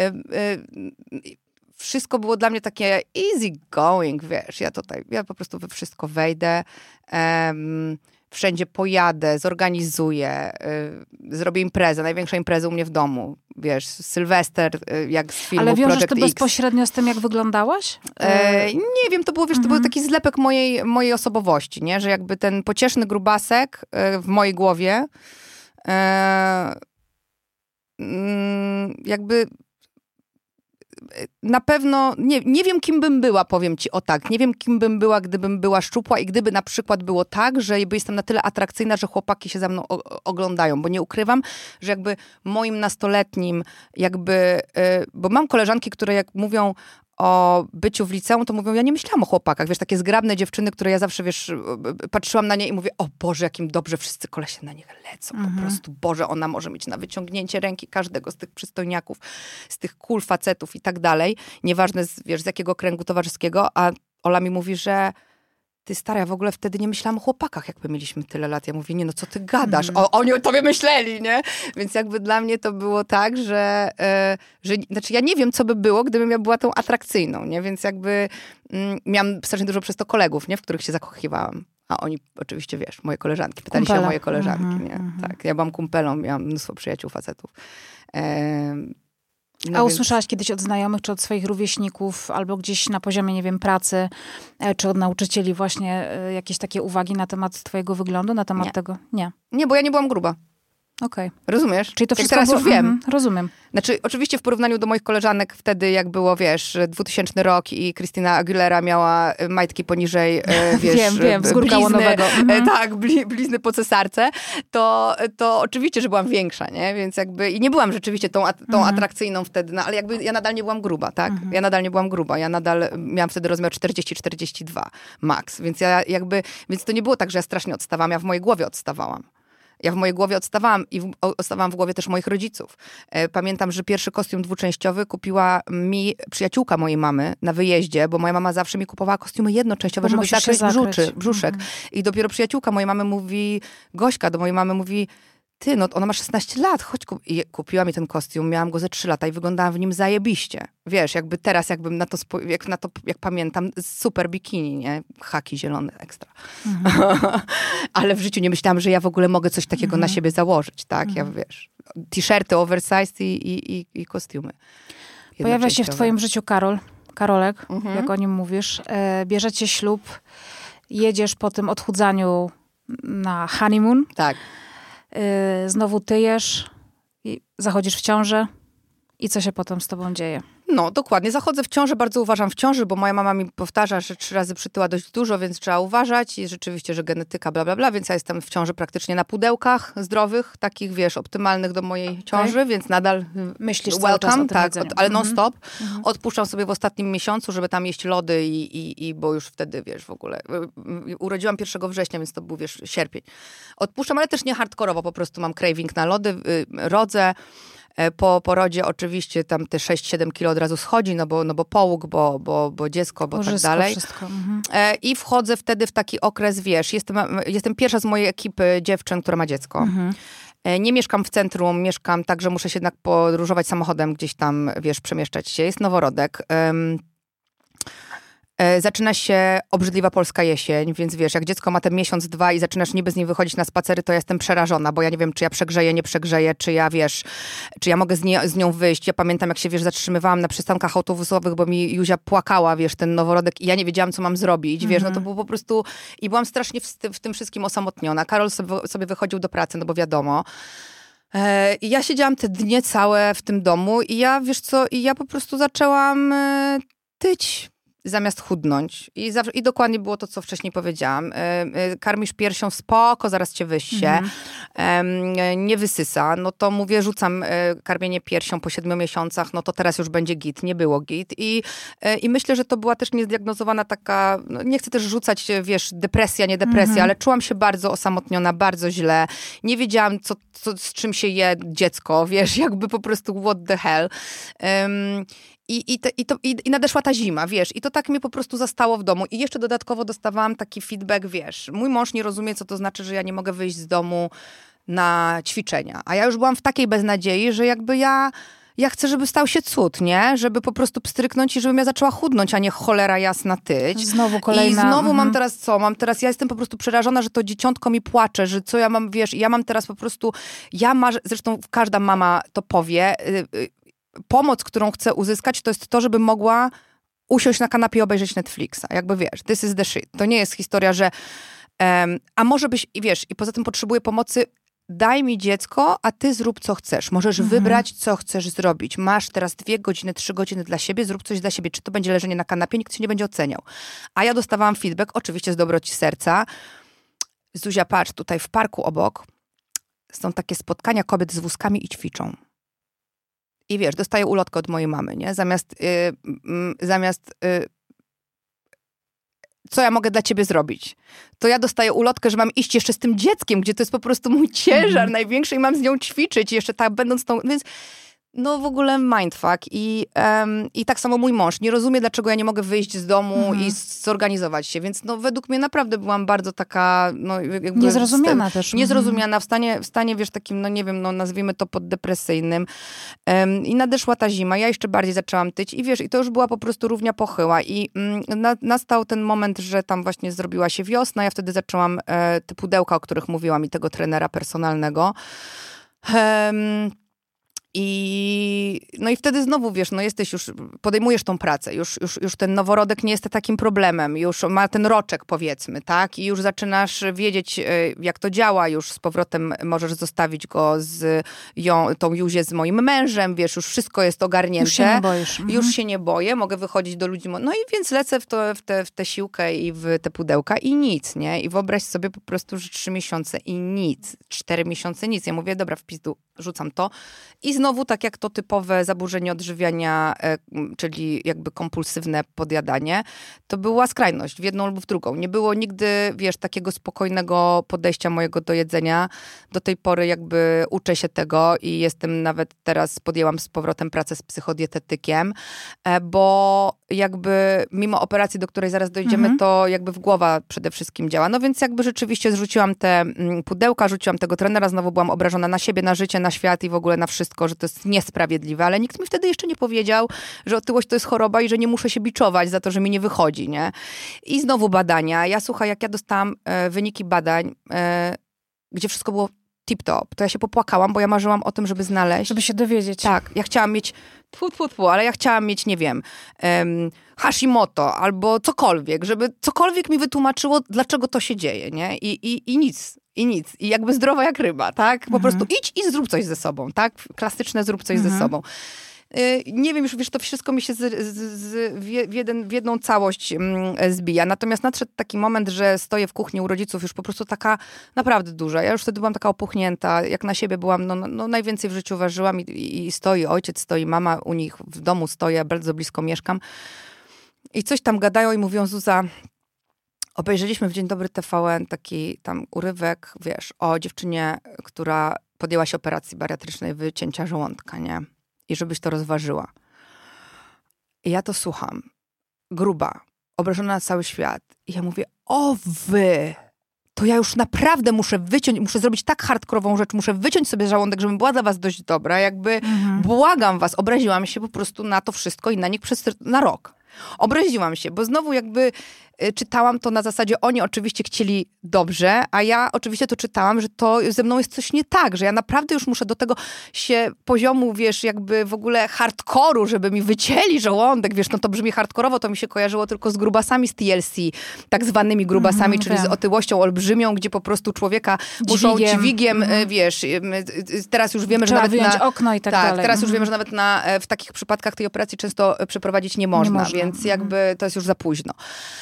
wszystko było dla mnie takie easy going, wiesz. Ja po prostu we wszystko wejdę, wszędzie pojadę, zorganizuję, zrobię imprezę, największa impreza u mnie w domu. Wiesz, Sylwester, jak z filmu Project X. Ale wiążesz to bezpośrednio z tym, jak wyglądałaś? Nie wiem, to było, wiesz, to był taki zlepek mojej osobowości, nie? Że jakby ten pocieszny grubasek w mojej głowie jakby na pewno, nie wiem kim bym była, powiem ci o tak, nie wiem kim bym była, gdybym była szczupła i gdyby na przykład było tak, że jestem na tyle atrakcyjna, że chłopaki się za mną oglądają, bo nie ukrywam, że jakby moim nastoletnim jakby, bo mam koleżanki, które jak mówią o byciu w liceum, to mówią, ja nie myślałam o chłopakach, wiesz, takie zgrabne dziewczyny, które ja zawsze, wiesz, patrzyłam na nie i mówię, o Boże, jakim dobrze wszyscy kolesie na nich lecą, po prostu, Boże, ona może mieć na wyciągnięcie ręki każdego z tych przystojniaków, z tych cool facetów i tak dalej, nieważne, wiesz, z jakiego kręgu towarzyskiego, a Ola mi mówi, że ty stara, ja w ogóle wtedy nie myślałam o chłopakach, jakby mieliśmy tyle lat. Ja mówię, nie, no co ty gadasz? Oni o tobie myśleli, nie? Więc jakby dla mnie to było tak, że znaczy ja nie wiem, co by było, gdybym ja była tą atrakcyjną, nie? Więc jakby miałam strasznie dużo przez to kolegów, nie? W których się zakochiwałam. A oni oczywiście, wiesz, moje koleżanki. Pytali się o moje koleżanki, nie? Tak, ja byłam kumpelą, miałam mnóstwo przyjaciół, facetów. No a usłyszałaś kiedyś od znajomych, czy od swoich rówieśników, albo gdzieś na poziomie, nie wiem, pracy, czy od nauczycieli właśnie jakieś takie uwagi na temat twojego wyglądu, na temat tego? Nie. Nie, bo ja nie byłam gruba. Okej. Rozumiesz? Czyli to wszystko teraz już wiem. Rozumiem. Znaczy, oczywiście w porównaniu do moich koleżanek wtedy, jak było, wiesz, 2000 rok i Christina Aguilera miała majtki poniżej, wiesz, wiem, wzgórka łonowego. Tak, blizny po cesarce, to oczywiście, że byłam większa, nie? Więc jakby, i nie byłam rzeczywiście tą atrakcyjną wtedy, no, ale jakby ja nadal nie byłam gruba, tak? Ja nadal nie byłam gruba, ja nadal miałam wtedy rozmiar 40-42 max, więc więc to nie było tak, że ja strasznie odstawałam, ja w mojej głowie odstawałam. Ja w mojej głowie odstawałam i odstawałam w głowie też moich rodziców. Pamiętam, że pierwszy kostium dwuczęściowy kupiła mi przyjaciółka mojej mamy na wyjeździe, bo moja mama zawsze mi kupowała kostiumy jednoczęściowe, żeby zakryć brzuszek. I dopiero przyjaciółka mojej mamy mówi, Gośka do mojej mamy mówi, ty, no ona ma 16 lat, chodź I kupiła mi ten kostium, miałam go ze 3 lata i wyglądałam w nim zajebiście. Wiesz, jakby teraz, jakbym jak pamiętam, super bikini, nie? Haki zielone, ekstra. Ale w życiu nie myślałam, że ja w ogóle mogę coś takiego na siebie założyć, tak? Ja, wiesz, t-shirty oversized i kostiumy. Pojawia się w twoim życiu Karolek, jak o nim mówisz. Bierzecie ślub, jedziesz po tym odchudzaniu na honeymoon. Tak. Znowu tyjesz, zachodzisz w ciążę i co się potem z tobą dzieje? No, dokładnie. Zachodzę w ciążę, bardzo uważam w ciąży, bo moja mama mi powtarza, że 3 razy przytyła dość dużo, więc trzeba uważać i rzeczywiście, że genetyka, bla, bla, bla, więc ja jestem w ciąży praktycznie na pudełkach zdrowych, takich, wiesz, optymalnych do mojej ciąży, więc nadal myślisz welcome, cały czas o tym tak, jedzeniu. ale non-stop. Odpuszczam sobie w ostatnim miesiącu, żeby tam jeść lody i bo już wtedy, wiesz, w ogóle, urodziłam 1 września, więc to był, wiesz, sierpień. Odpuszczam, ale też nie hardkorowo, po prostu mam craving na lody, rodzę. Po porodzie oczywiście tam te 6-7 kilo od razu schodzi, no bo połóg, bo dziecko, bo tak dalej. Wszystko. I wchodzę wtedy w taki okres, wiesz, jestem pierwsza z mojej ekipy dziewczyn, która ma dziecko. Nie mieszkam w centrum, mieszkam tak, że muszę się jednak podróżować samochodem, gdzieś tam, wiesz, przemieszczać się. Jest noworodek. Zaczyna się obrzydliwa polska jesień, więc wiesz, jak dziecko ma ten miesiąc, 2 i zaczynasz niby z nim wychodzić na spacery, to ja jestem przerażona, bo ja nie wiem, czy ja przegrzeję, nie przegrzeję, czy ja, wiesz, czy ja mogę z nią wyjść. Ja pamiętam, jak się, wiesz, zatrzymywałam na przystankach autobusowych, bo mi Juzia płakała, wiesz, ten noworodek i ja nie wiedziałam, co mam zrobić, wiesz, no to było po prostu i byłam strasznie w tym wszystkim osamotniona. Karol sobie wychodził do pracy, no bo wiadomo. I ja siedziałam te dnie całe w tym domu i ja, wiesz co, i ja po prostu zaczęłam tyć zamiast chudnąć. I dokładnie było to, co wcześniej powiedziałam. Karmisz piersią, spoko, zaraz cię wyście. Nie wysysa. No to mówię, rzucam karmienie piersią po 7 miesiącach, no to teraz już będzie git. Nie było git. I myślę, że to była też niezdiagnozowana taka, no nie chcę też rzucać, wiesz, depresja, nie depresja, ale czułam się bardzo osamotniona, bardzo źle. Nie wiedziałam, z czym się je dziecko, wiesz, jakby po prostu what the hell. I nadeszła ta zima, wiesz, i to tak mnie po prostu zastało w domu. I jeszcze dodatkowo dostawałam taki feedback, wiesz, mój mąż nie rozumie, co to znaczy, że ja nie mogę wyjść z domu na ćwiczenia. A ja już byłam w takiej beznadziei, że jakby ja chcę, żeby stał się cud, nie? Żeby po prostu pstryknąć i żebym ja zaczęła chudnąć, a nie cholera jasna tyć. Znowu kolejna. I znowu mam teraz co? Ja jestem po prostu przerażona, że to dzieciątko mi płacze, że co ja mam, wiesz, ja mam teraz po prostu, zresztą każda mama to powie, pomoc, którą chcę uzyskać, to jest to, żeby mogła usiąść na kanapie i obejrzeć Netflixa. Jakby wiesz, this is the shit. To nie jest historia, że a może byś, wiesz, i poza tym potrzebuję pomocy, daj mi dziecko, a ty zrób co chcesz. Możesz wybrać, co chcesz zrobić. Masz teraz 2 godziny, 3 godziny dla siebie, zrób coś dla siebie. Czy to będzie leżenie na kanapie, nikt się nie będzie oceniał. A ja dostawałam feedback, oczywiście z dobroci serca. Zuzia, patrz, tutaj w parku obok są takie spotkania kobiet z wózkami i ćwiczą. I wiesz, dostaję ulotkę od mojej mamy, nie? Zamiast co ja mogę dla ciebie zrobić? To ja dostaję ulotkę, że mam iść jeszcze z tym dzieckiem, gdzie to jest po prostu mój ciężar największy i mam z nią ćwiczyć jeszcze tak, będąc tą... Więc no w ogóle mindfuck. I tak samo mój mąż nie rozumie, dlaczego ja nie mogę wyjść z domu i zorganizować się. Więc no według mnie naprawdę byłam bardzo taka... No, jakby niezrozumiana też. Niezrozumiana, w stanie, wiesz, takim, no nie wiem, no nazwijmy to poddepresyjnym. I nadeszła ta zima. Ja jeszcze bardziej zaczęłam tyć i wiesz, i to już była po prostu równia pochyła. I nastał ten moment, że tam właśnie zrobiła się wiosna. Ja wtedy zaczęłam te pudełka, o których mówiłam i tego trenera personalnego. No i wtedy znowu, wiesz, no jesteś już, podejmujesz tą pracę, już ten noworodek nie jest takim problemem, już ma ten roczek, powiedzmy, tak? I już zaczynasz wiedzieć, jak to działa, już z powrotem możesz zostawić go tą Juzię z moim mężem, wiesz, już wszystko jest ogarnięte. Już się nie boisz. Już się nie boję, mogę wychodzić do ludzi, no i więc lecę w tę siłkę i w te pudełka i nic, nie? I wyobraź sobie po prostu, że 3 miesiące i nic, 4 miesiące nic. Ja mówię, dobra, w pizdu, rzucam to. I znowu tak jak to typowe zaburzenie odżywiania, czyli jakby kompulsywne podjadanie, to była skrajność w jedną lub w drugą. Nie było nigdy, wiesz, takiego spokojnego podejścia mojego do jedzenia. Do tej pory jakby uczę się tego i jestem nawet teraz, podjęłam z powrotem pracę z psychodietetykiem, bo jakby mimo operacji, do której zaraz dojdziemy, to jakby w głowa przede wszystkim działa. No więc jakby rzeczywiście zrzuciłam te pudełka, rzuciłam tego trenera, znowu byłam obrażona na siebie, na życie, na świat i w ogóle na wszystko, że to jest niesprawiedliwe, ale nikt mi wtedy jeszcze nie powiedział, że otyłość to jest choroba i że nie muszę się biczować za to, że mi nie wychodzi, nie? I znowu badania. Słuchaj, jak ja dostałam wyniki badań, gdzie wszystko było tip-top, to ja się popłakałam, bo ja marzyłam o tym, żeby znaleźć. Żeby się dowiedzieć. Tak, ja chciałam mieć, ale ja chciałam mieć, nie wiem, Hashimoto albo cokolwiek, żeby cokolwiek mi wytłumaczyło, dlaczego to się dzieje, nie? I nic. I jakby zdrowa jak ryba, tak? Po prostu idź i zrób coś ze sobą, tak? Klasyczne zrób coś ze sobą. Nie wiem, już wiesz, to wszystko mi się w jedną całość zbija. Natomiast nadszedł taki moment, że stoję w kuchni u rodziców już po prostu taka naprawdę duża. Ja już wtedy byłam taka opuchnięta. Jak na siebie byłam, no najwięcej w życiu ważyłam i stoi ojciec, stoi mama, u nich w domu stoję, bardzo blisko mieszkam. I coś tam gadają i mówią, Zuza, obejrzeliśmy w Dzień Dobry TVN taki tam urywek, wiesz, o dziewczynie, która podjęła się operacji bariatrycznej wycięcia żołądka, nie? I żebyś to rozważyła. I ja to słucham. Gruba. Obrażona na cały świat. I ja mówię, o wy! To ja już naprawdę muszę zrobić tak hardkorową rzecz, muszę wyciąć sobie żołądek, żebym była dla was dość dobra. Jakby błagam was, obraziłam się po prostu na to wszystko i na nich na rok. Obraziłam się, bo znowu jakby czytałam to na zasadzie, oni oczywiście chcieli dobrze, a ja oczywiście to czytałam, że to ze mną jest coś nie tak, że ja naprawdę już muszę do tego poziomu, wiesz, jakby w ogóle hardkoru, żeby mi wycięli żołądek, wiesz, no to brzmi hardkorowo, to mi się kojarzyło tylko z grubasami z TLC, tak zwanymi grubasami, czyli z otyłością olbrzymią, gdzie po prostu człowieka muszą dźwigiem, wiesz, teraz już wiemy, że nawet wyjąć okno i tak dalej. Teraz już wiemy, że nawet w takich przypadkach tej operacji często przeprowadzić nie można. Więc jakby to jest już za późno.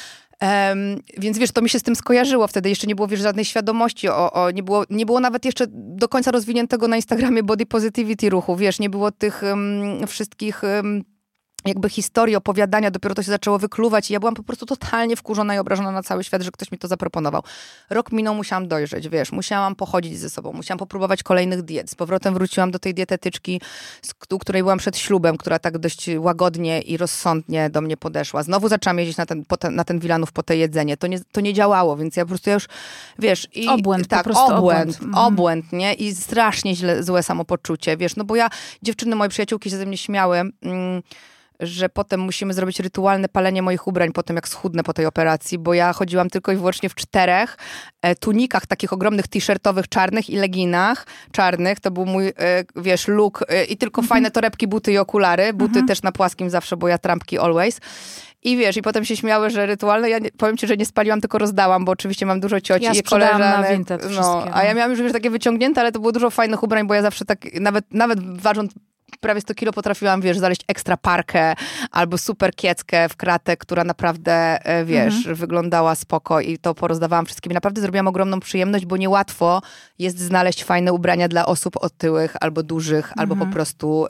Więc wiesz, to mi się z tym skojarzyło. Wtedy jeszcze nie było, wiesz, żadnej świadomości. Nie było nawet jeszcze do końca rozwiniętego na Instagramie body positivity ruchu. Wiesz, nie było tych wszystkich jakby historii, opowiadania, dopiero to się zaczęło wykluwać i ja byłam po prostu totalnie wkurzona i obrażona na cały świat, że ktoś mi to zaproponował. Rok minął, musiałam dojrzeć, wiesz, musiałam pochodzić ze sobą, musiałam popróbować kolejnych diet. Z powrotem wróciłam do tej dietetyczki, u której byłam przed ślubem, która tak dość łagodnie i rozsądnie do mnie podeszła. Znowu zaczęłam jeździć na ten Wilanów po te jedzenie. To nie działało, więc ja po prostu już, wiesz... Obłęd, tak, po prostu obłęd, nie? I strasznie złe samopoczucie, wiesz, no bo dziewczyny, moje przyjaciółki się ze mnie śmiały, że potem musimy zrobić rytualne palenie moich ubrań po tym, jak schudnę po tej operacji, bo ja chodziłam tylko i wyłącznie w 4 tunikach takich ogromnych t-shirtowych czarnych i leginach czarnych. To był mój, wiesz, look i tylko fajne torebki, buty i okulary. Buty też na płaskim zawsze, bo ja trampki always. I wiesz, i potem się śmiały, że rytualne. Ja powiem ci, że nie spaliłam, tylko rozdałam, bo oczywiście mam dużo cioci i koleżanek. Na Vinted a ja miałam już wiesz, takie wyciągnięte, ale to było dużo fajnych ubrań, bo ja zawsze tak, nawet ważąc prawie 100 kilo potrafiłam, wiesz, znaleźć ekstra parkę albo super kieckę w kratę, która naprawdę, wiesz, wyglądała spoko i to porozdawałam wszystkim. I naprawdę zrobiłam ogromną przyjemność, bo niełatwo jest znaleźć fajne ubrania dla osób otyłych albo dużych, albo po prostu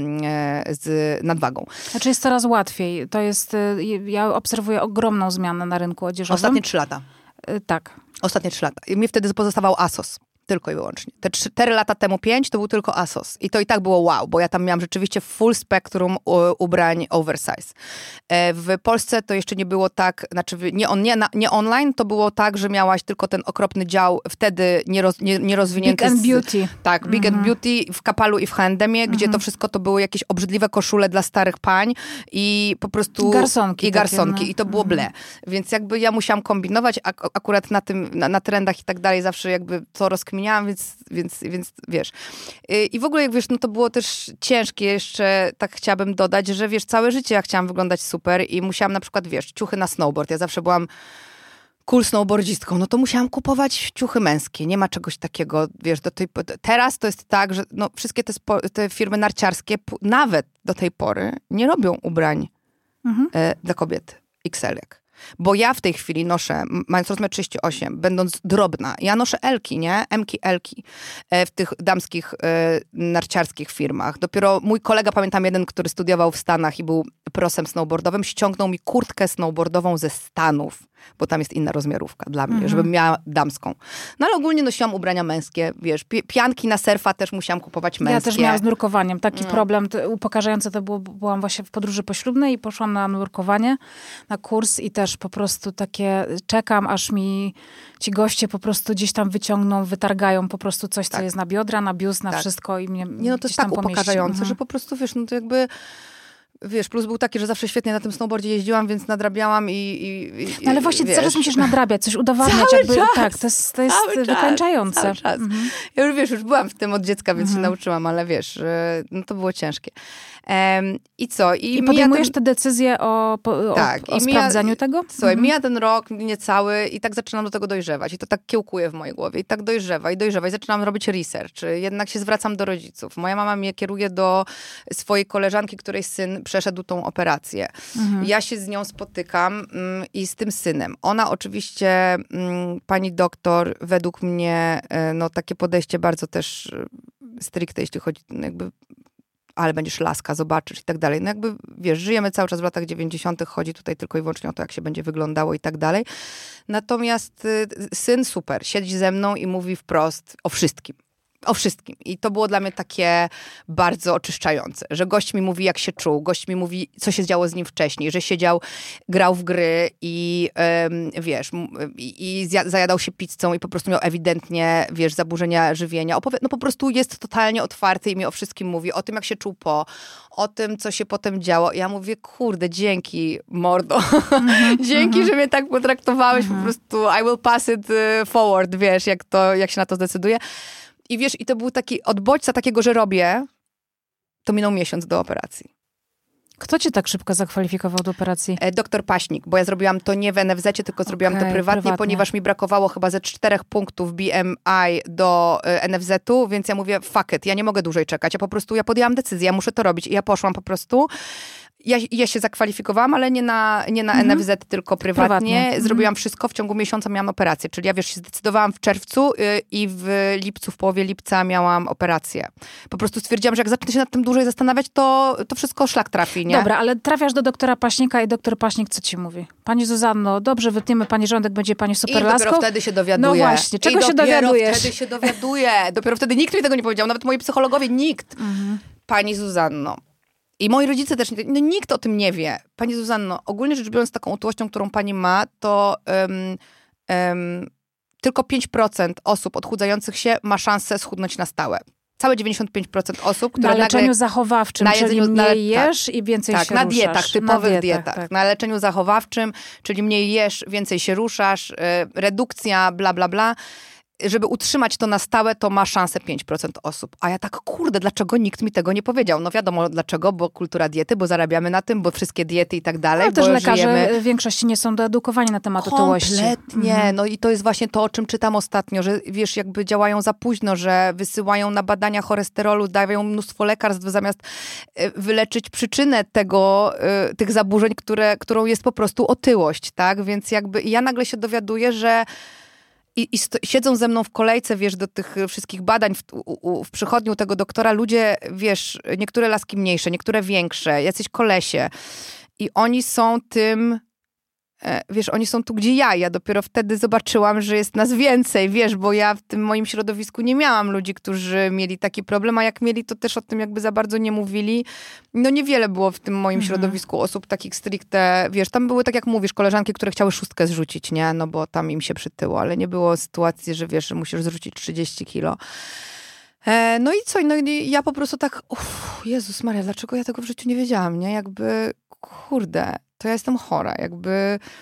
z nadwagą. Znaczy jest coraz łatwiej. To jest, ja obserwuję ogromną zmianę na rynku odzieżowym. Ostatnie 3 lata. Tak. Ostatnie 3 lata. I mi wtedy pozostawał ASOS. Tylko i wyłącznie. Te 4 lata temu, 5, to był tylko ASOS. I to i tak było wow, bo ja tam miałam rzeczywiście full spektrum ubrań oversize. W Polsce to jeszcze nie było tak, znaczy nie online, to było tak, że miałaś tylko ten okropny dział, wtedy nierozwinięty. Big and Beauty. Tak, Big and Beauty w Kapalu i w H&M-ie, gdzie to wszystko to były jakieś obrzydliwe koszule dla starych pań i po prostu... Garsonki. I to było ble. Więc jakby ja musiałam kombinować, akurat na trendach i tak dalej zawsze jakby to rozkminiałam rozkminiałam, więc wiesz. I w ogóle jak wiesz, no to było też ciężkie jeszcze, tak chciałabym dodać, że wiesz, całe życie ja chciałam wyglądać super i musiałam na przykład, wiesz, ciuchy na snowboard. Ja zawsze byłam cool snowboardzistką, no to musiałam kupować ciuchy męskie. Nie ma czegoś takiego, wiesz, teraz to jest tak, że no, wszystkie te firmy narciarskie nawet do tej pory nie robią ubrań dla kobiet XL-ek. Bo ja w tej chwili noszę, mając rozmiar 38, będąc drobna, ja noszę L-ki, nie? M-ki, L-ki w tych damskich narciarskich firmach. Dopiero mój kolega, pamiętam jeden, który studiował w Stanach i był prosem snowboardowym, ściągnął mi kurtkę snowboardową ze Stanów, bo tam jest inna rozmiarówka dla mnie, żebym miała damską. No ale ogólnie nosiłam ubrania męskie, wiesz, pianki na surfa też musiałam kupować męskie. Ja też miałam z nurkowaniem taki problem, upokarzające to było, byłam właśnie w podróży poślubnej i poszłam na nurkowanie, na kurs i też po prostu takie, czekam, aż mi ci goście po prostu gdzieś tam wyciągną, wytargają po prostu coś, co jest na biodra, na biust, na wszystko i mnie nie, no to jest tak upokarzające, że po prostu, wiesz, no to jakby... Wiesz, plus był taki, że zawsze świetnie na tym snowboardzie jeździłam, więc nadrabiałam no ale właśnie cały czas musisz nadrabiać, coś udowadniać. Cały czas, tak, to jest wykańczające. Cały czas. Ja już, wiesz, już byłam w tym od dziecka, więc się nauczyłam, ale wiesz, no to było ciężkie. I co? I podejmujesz te decyzje o sprawdzeniu tego? Słuchaj, mija ten rok, niecały i tak zaczynam do tego dojrzewać. I to tak kiełkuje w mojej głowie. I tak dojrzewa. I zaczynam robić research. Jednak się zwracam do rodziców. Moja mama mnie kieruje do swojej koleżanki, której syn przeszedł tą operację. Ja się z nią spotykam i z tym synem. Ona oczywiście, pani doktor, według mnie, no takie podejście bardzo też stricte, jeśli chodzi jakby ale będziesz laska, zobaczysz i tak dalej. No jakby, wiesz, żyjemy cały czas w latach 90., chodzi tutaj tylko i wyłącznie o to, jak się będzie wyglądało i tak dalej. Natomiast syn super, siedzi ze mną i mówi wprost o wszystkim. O wszystkim. I to było dla mnie takie bardzo oczyszczające, że gość mi mówi, jak się czuł, gość mi mówi, co się działo z nim wcześniej, że siedział, grał w gry i wiesz, i zajadał się pizzą i po prostu miał ewidentnie, wiesz, zaburzenia żywienia. No po prostu jest totalnie otwarty i mi o wszystkim mówi, o tym, jak się czuł o tym, co się potem działo. I ja mówię, kurde, dzięki, mordo. Dzięki, że mnie tak potraktowałeś, po prostu I will pass it forward, wiesz, jak się na to zdecyduje. I wiesz, i to był taki od bodźca takiego, że robię, to minął miesiąc do operacji. Kto cię tak szybko zakwalifikował do operacji? Doktor Paśnik, bo ja zrobiłam to nie w NFZ-cie, tylko zrobiłam to prywatnie, ponieważ mi brakowało chyba ze 4 punktów BMI do NFZ-u, więc ja mówię, fuck it, ja nie mogę dłużej czekać. Ja podjęłam decyzję, ja muszę to robić. I ja poszłam po prostu. Ja się zakwalifikowałam, ale nie na NFZ, tylko prywatnie. Zrobiłam wszystko, w ciągu miesiąca miałam operację. Czyli ja, wiesz, się zdecydowałam w czerwcu i w lipcu, w połowie lipca miałam operację. Po prostu stwierdziłam, że jak zacznę się nad tym dłużej zastanawiać, to wszystko szlak trafi, nie? Dobra, ale trafiasz do doktora Paśnika i doktor Paśnik co ci mówi? Pani Zuzanno, dobrze, wytniemy pani żołądek, będzie pani super laską. I dopiero wtedy się dowiaduję. No właśnie, czego się dowiadujesz? Wtedy się dowiaduję. Dopiero wtedy nikt mi tego nie powiedział, nawet moi psychologowie, nikt. Pani Zuzanno. I moi rodzice też, no nikt o tym nie wie. Pani Zuzanno, ogólnie rzecz biorąc taką otyłością, którą pani ma, to tylko 5% osób odchudzających się ma szansę schudnąć na stałe. Całe 95% osób, które na leczeniu zachowawczym, czyli mniej jesz i więcej się ruszasz. Tak, na dietach, typowych dietach. Tak. Na leczeniu zachowawczym, czyli mniej jesz, więcej się ruszasz, redukcja, bla, bla, bla. Żeby utrzymać to na stałe, to ma szansę 5% osób. A ja tak, kurde, dlaczego nikt mi tego nie powiedział? No wiadomo dlaczego, bo kultura diety, bo zarabiamy na tym, bo wszystkie diety i tak dalej. No też lekarze w większości nie są doedukowani na temat otyłości. Kompletnie. No i to jest właśnie to, o czym czytam ostatnio, że wiesz, jakby działają za późno, że wysyłają na badania cholesterolu, dają mnóstwo lekarstw zamiast wyleczyć przyczynę tych zaburzeń, którą jest po prostu otyłość, tak? Więc jakby ja nagle się dowiaduję, że siedzą ze mną w kolejce, wiesz, do tych wszystkich badań w przychodni u tego doktora ludzie, wiesz, niektóre laski mniejsze, niektóre większe, jacyś kolesie. I oni są tym, wiesz, oni są tu, gdzie ja. Ja dopiero wtedy zobaczyłam, że jest nas więcej, wiesz, bo ja w tym moim środowisku nie miałam ludzi, którzy mieli taki problem, a jak mieli, to też o tym jakby za bardzo nie mówili. No niewiele było w tym moim środowisku osób takich stricte, wiesz, tam były, tak jak mówisz, koleżanki, które chciały 6 zrzucić, nie? No bo tam im się przytyło, ale nie było sytuacji, że wiesz, że musisz zrzucić 30 kilo. No i co? No i ja po prostu tak, Jezus Maria, dlaczego ja tego w życiu nie wiedziałam, nie? Jakby, kurde, to ja jestem chora, jakby...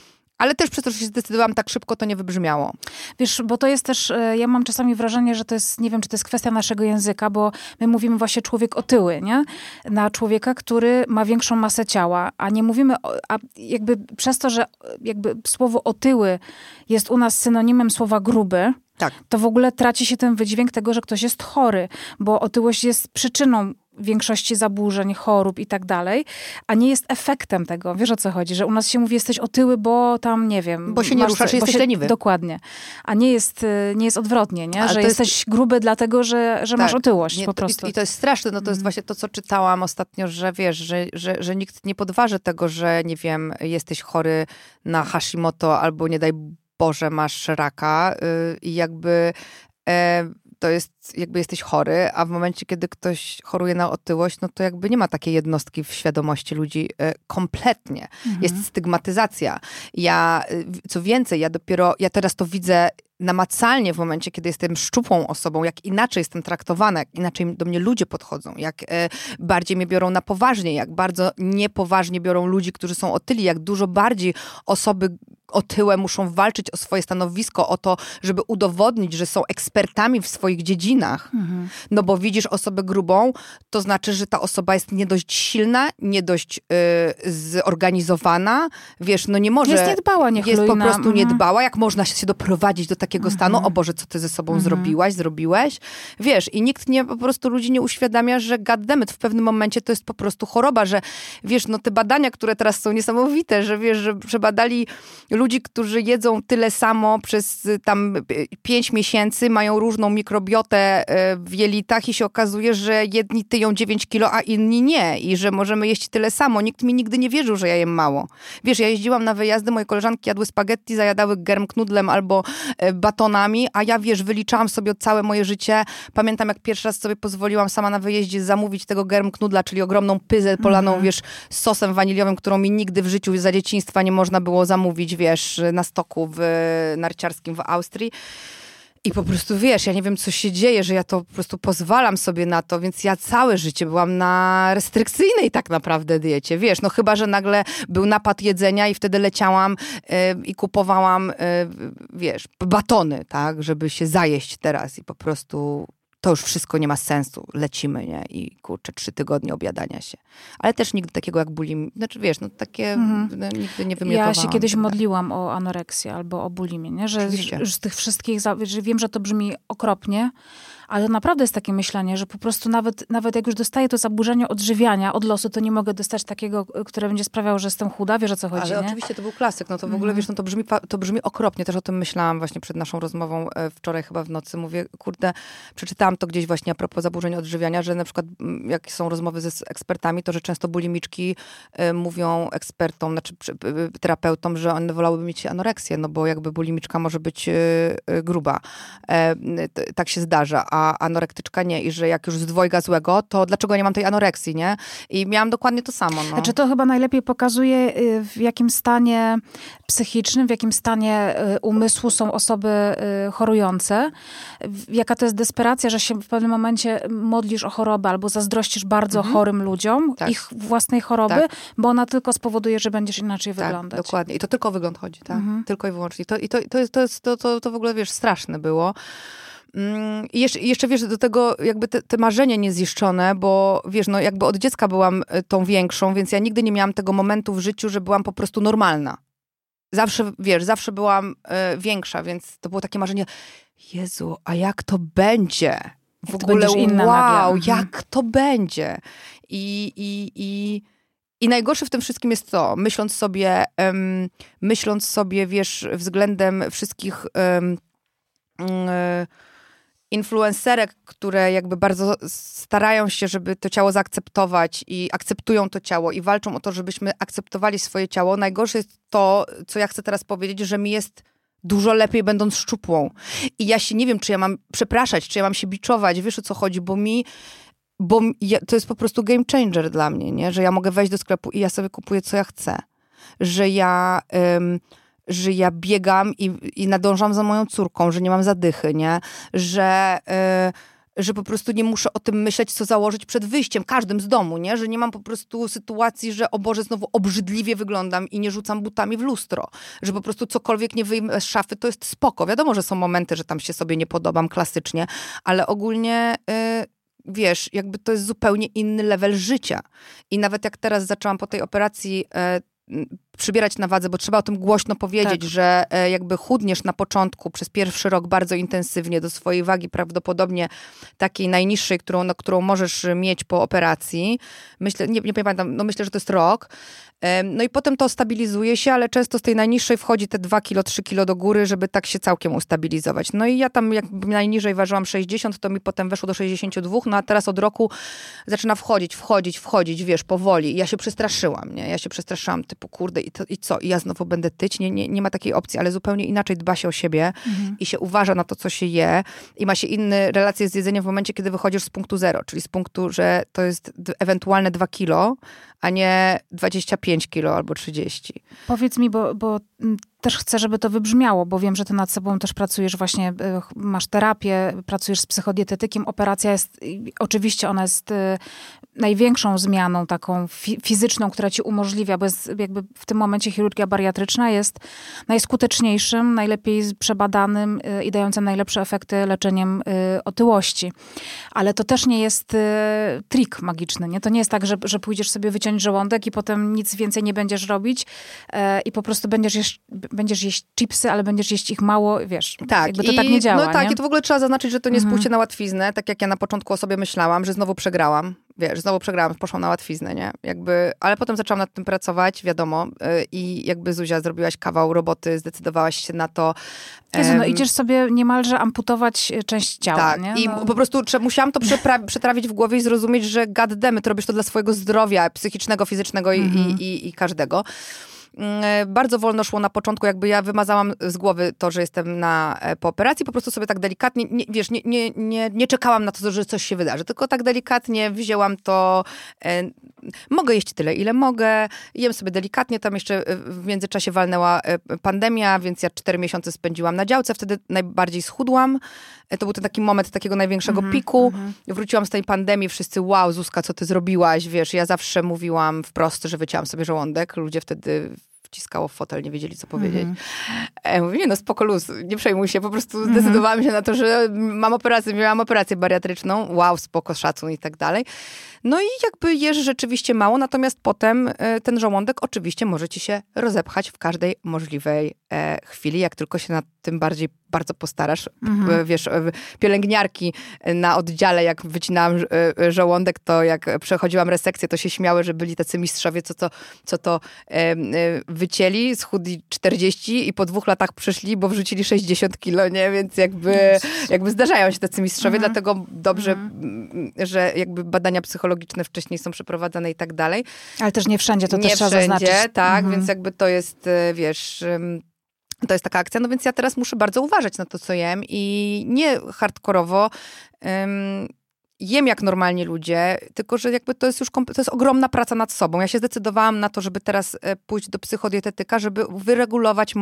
Ale też przez to, że się zdecydowałam tak szybko, to nie wybrzmiało. Wiesz, bo to jest też, ja mam czasami wrażenie, że to jest, nie wiem, czy to jest kwestia naszego języka, bo my mówimy właśnie człowiek otyły, nie? Na człowieka, który ma większą masę ciała, a nie mówimy, a jakby przez to, że jakby słowo otyły jest u nas synonimem słowa gruby, Tak. to w ogóle traci się ten wydźwięk tego, że ktoś jest chory, bo otyłość jest przyczyną większości zaburzeń, chorób i tak dalej, a nie jest efektem tego. Wiesz, o co chodzi? Że u nas się mówi, jesteś otyły, bo tam, nie wiem... Bo się nie ruszasz, jesteś leniwy. Dokładnie. A nie jest odwrotnie, nie? Że jesteś gruby dlatego, że tak, masz otyłość po prostu. I to jest straszne, no to jest właśnie to, co czytałam ostatnio, że wiesz, że nikt nie podważy tego, że nie wiem, jesteś chory na Hashimoto albo nie daj Boże, masz raka i jakby... to jest, jakby jesteś chory, a w momencie, kiedy ktoś choruje na otyłość, no to jakby nie ma takiej jednostki w świadomości ludzi kompletnie. Jest stygmatyzacja. Co więcej, ja teraz to widzę namacalnie w momencie, kiedy jestem szczupłą osobą, jak inaczej jestem traktowana, jak inaczej do mnie ludzie podchodzą, jak bardziej mnie biorą na poważnie, jak bardzo niepoważnie biorą ludzi, którzy są otyli, jak dużo bardziej osoby otyłe muszą walczyć o swoje stanowisko, o to, żeby udowodnić, że są ekspertami w swoich dziedzinach. No bo widzisz osobę grubą, to znaczy, że ta osoba jest nie dość silna, nie dość zorganizowana. Wiesz, no nie może... Jest niedbała, niechlujna. Jest po prostu niedbała. Jak można się doprowadzić do takiego stanu? O Boże, co ty ze sobą zrobiłeś? Wiesz, i nikt po prostu ludzi nie uświadamia, że goddammit, w pewnym momencie to jest po prostu choroba, że wiesz, no te badania, które teraz są niesamowite, że wiesz, że przebadali ludzi, którzy jedzą tyle samo przez tam 5 miesięcy, mają różną mikrobiotę w jelitach i się okazuje, że jedni tyją 9 kilo, a inni nie. I że możemy jeść tyle samo. Nikt mi nigdy nie wierzył, że ja jem mało. Wiesz, ja jeździłam na wyjazdy, moje koleżanki jadły spaghetti, zajadały germknudlem albo batonami, a ja, wiesz, wyliczałam sobie całe moje życie. Pamiętam, jak pierwszy raz sobie pozwoliłam sama na wyjeździe zamówić tego germknudla, czyli ogromną pyzę polaną, wiesz, sosem waniliowym, którą mi nigdy w życiu za dzieciństwa nie można było zamówić, wiesz, na stoku narciarskim w Austrii. I po prostu, wiesz, ja nie wiem, co się dzieje, że ja to po prostu pozwalam sobie na to, więc ja całe życie byłam na restrykcyjnej tak naprawdę diecie, wiesz, no chyba, że nagle był napad jedzenia i wtedy leciałam i kupowałam, wiesz, batony, tak, żeby się zajeść teraz i po prostu... To już wszystko nie ma sensu, lecimy, nie? I kurczę, 3 tygodnie objadania się. Ale też nigdy takiego jak bulimię, znaczy wiesz, no takie nigdy nie wymiotowałam. Ja się kiedyś modliłam o anoreksję albo o bulimię, nie? Że z tych wszystkich, że wiem, że to brzmi okropnie, ale to naprawdę jest takie myślenie, że po prostu nawet jak już dostaję to zaburzenie odżywiania od losu, to nie mogę dostać takiego, które będzie sprawiało, że jestem chuda, wiesz o co chodzi, ale nie? Oczywiście to był klasyk, no to w ogóle, wiesz, no to brzmi okropnie, też o tym myślałam właśnie przed naszą rozmową wczoraj chyba w nocy, mówię, kurde, przeczytałam to gdzieś właśnie a propos zaburzeń odżywiania, że na przykład jak są rozmowy z ekspertami, to że często bulimiczki mówią ekspertom, znaczy terapeutom, że one wolałyby mieć anoreksję, no bo jakby bulimiczka może być gruba. Tak się zdarza, a anorektyczka nie. I że jak już z dwojga złego, to dlaczego nie mam tej anoreksji, nie? I miałam dokładnie to samo. No. Znaczy to chyba najlepiej pokazuje, w jakim stanie psychicznym, w jakim stanie umysłu są osoby chorujące. Jaka to jest desperacja, że się w pewnym momencie modlisz o chorobę albo zazdrościsz bardzo chorym ludziom ich własnej choroby, bo ona tylko spowoduje, że będziesz inaczej wyglądać. Dokładnie. I to tylko o wygląd chodzi, tak? Tylko i wyłącznie. To w ogóle, wiesz, straszne było. I jeszcze, wiesz, do tego jakby te marzenia niezniszczone, bo wiesz, no jakby od dziecka byłam tą większą, więc ja nigdy nie miałam tego momentu w życiu, że byłam po prostu normalna. Zawsze, wiesz, zawsze byłam większa, więc to było takie marzenie, Jezu, a jak to będzie? W ogóle, wow, jak to będzie? I najgorsze w tym wszystkim jest to, myśląc sobie, wiesz, względem wszystkich influencerek, które jakby bardzo starają się, żeby to ciało zaakceptować i akceptują to ciało i walczą o to, żebyśmy akceptowali swoje ciało. Najgorsze jest to, co ja chcę teraz powiedzieć, że mi jest dużo lepiej będąc szczupłą. I ja się nie wiem, czy ja mam przepraszać, czy ja mam się biczować, wiesz o co chodzi, to jest po prostu game changer dla mnie, nie? Że ja mogę wejść do sklepu i ja sobie kupuję, co ja chcę. Że ja biegam i nadążam za moją córką, że nie mam zadychy, nie? że po prostu nie muszę o tym myśleć, co założyć przed wyjściem, każdym z domu, nie? Że nie mam po prostu sytuacji, że o Boże, znowu obrzydliwie wyglądam i nie rzucam butami w lustro. Że po prostu cokolwiek nie wyjmę z szafy, to jest spoko. Wiadomo, że są momenty, że tam się sobie nie podobam klasycznie, ale ogólnie... wiesz, jakby to jest zupełnie inny level życia. I nawet jak teraz zaczęłam po tej operacji przybierać na wadze, bo trzeba o tym głośno powiedzieć, że jakby chudniesz na początku przez pierwszy rok bardzo intensywnie do swojej wagi, prawdopodobnie takiej najniższej, którą możesz mieć po operacji. Myślę, nie pamiętam, no myślę, że to jest rok. No i potem to stabilizuje się, ale często z tej najniższej wchodzi te 2 kilo, 3 kilo do góry, żeby tak się całkiem ustabilizować. No i ja tam jakby najniżej ważyłam 60, to mi potem weszło do 62, no a teraz od roku zaczyna wchodzić, wiesz, powoli. I ja się przestraszyłam, nie? Ja się przestraszyłam, typu kurde, i co? I ja znowu będę tyć? Nie ma takiej opcji, ale zupełnie inaczej dba się o siebie i się uważa na to, co się je i ma się inne relacje z jedzeniem w momencie, kiedy wychodzisz z punktu 0, czyli z punktu, że to jest ewentualne 2 kilo, a nie 25 kilo albo 30. Powiedz mi, bo też chcę, żeby to wybrzmiało, bo wiem, że ty nad sobą też pracujesz właśnie, masz terapię, pracujesz z psychodietetykiem. Operacja jest, oczywiście ona jest największą zmianą taką fizyczną, która ci umożliwia, bo jest jakby w tym momencie chirurgia bariatryczna jest najskuteczniejszym, najlepiej przebadanym i dającym najlepsze efekty leczeniem otyłości. Ale to też nie jest trik magiczny, nie? To nie jest tak, że pójdziesz sobie wyciąć żołądek i potem nic więcej nie będziesz robić i po prostu będziesz jeść chipsy, ale będziesz jeść ich mało, wiesz, tak, jakby to tak nie działa. No tak, nie? i to w ogóle trzeba zaznaczyć, że to nie jest pójście na łatwiznę, tak jak ja na początku o sobie myślałam, że znowu przegrałam. Wiesz, poszłam na łatwiznę, nie? Jakby, ale potem zaczęłam nad tym pracować, wiadomo, i jakby Zuzia, zrobiłaś kawał roboty, zdecydowałaś się na to. Jezu, no idziesz sobie niemalże amputować część ciała, tak, nie? i po prostu musiałam to przetrawić w głowie i zrozumieć, że goddammit, robisz to dla swojego zdrowia psychicznego, fizycznego i każdego. Bardzo wolno szło na początku, jakby ja wymazałam z głowy to, że jestem po operacji, po prostu sobie tak delikatnie, nie czekałam na to, że coś się wydarzy, tylko tak delikatnie wzięłam to, mogę jeść tyle, ile mogę, jem sobie delikatnie, tam jeszcze w międzyczasie walnęła pandemia, więc ja 4 miesiące spędziłam na działce, wtedy najbardziej schudłam, to był ten taki moment takiego największego piku, wróciłam z tej pandemii, wszyscy wow, Zuzka, co ty zrobiłaś, wiesz, ja zawsze mówiłam wprost, że wycięłam sobie żołądek, ludzie wtedy wciskało w fotel, nie wiedzieli, co powiedzieć. Mówię, nie no, spoko luz, nie przejmuj się, po prostu zdecydowałam się na to, że miałam operację bariatryczną, wow, spoko, szacun i tak dalej. No i jakby jesz rzeczywiście mało, natomiast potem ten żołądek oczywiście może ci się rozepchać w każdej możliwej chwili, jak tylko się nad tym bardzo postarasz. Wiesz, pielęgniarki na oddziale, jak wycinałam żołądek, to jak przechodziłam resekcję, to się śmiały, że byli tacy mistrzowie, co to wycięli, schudli 40 i po 2 latach przyszli, bo wrzucili 60 kilo, nie? Więc jakby zdarzają się tacy mistrzowie, dlatego dobrze, że jakby badania psychologiczne wcześniej są przeprowadzane i tak dalej. Ale też nie wszędzie, to też trzeba zaznaczyć. Tak, więc jakby to jest, wiesz... To jest taka akcja, no więc ja teraz muszę bardzo uważać na to, co jem i nie hardkorowo jem jak normalni ludzie, tylko że jakby to jest już to jest ogromna praca nad sobą. Ja się zdecydowałam na to, żeby teraz pójść do psychodietetyka, żeby wyregulować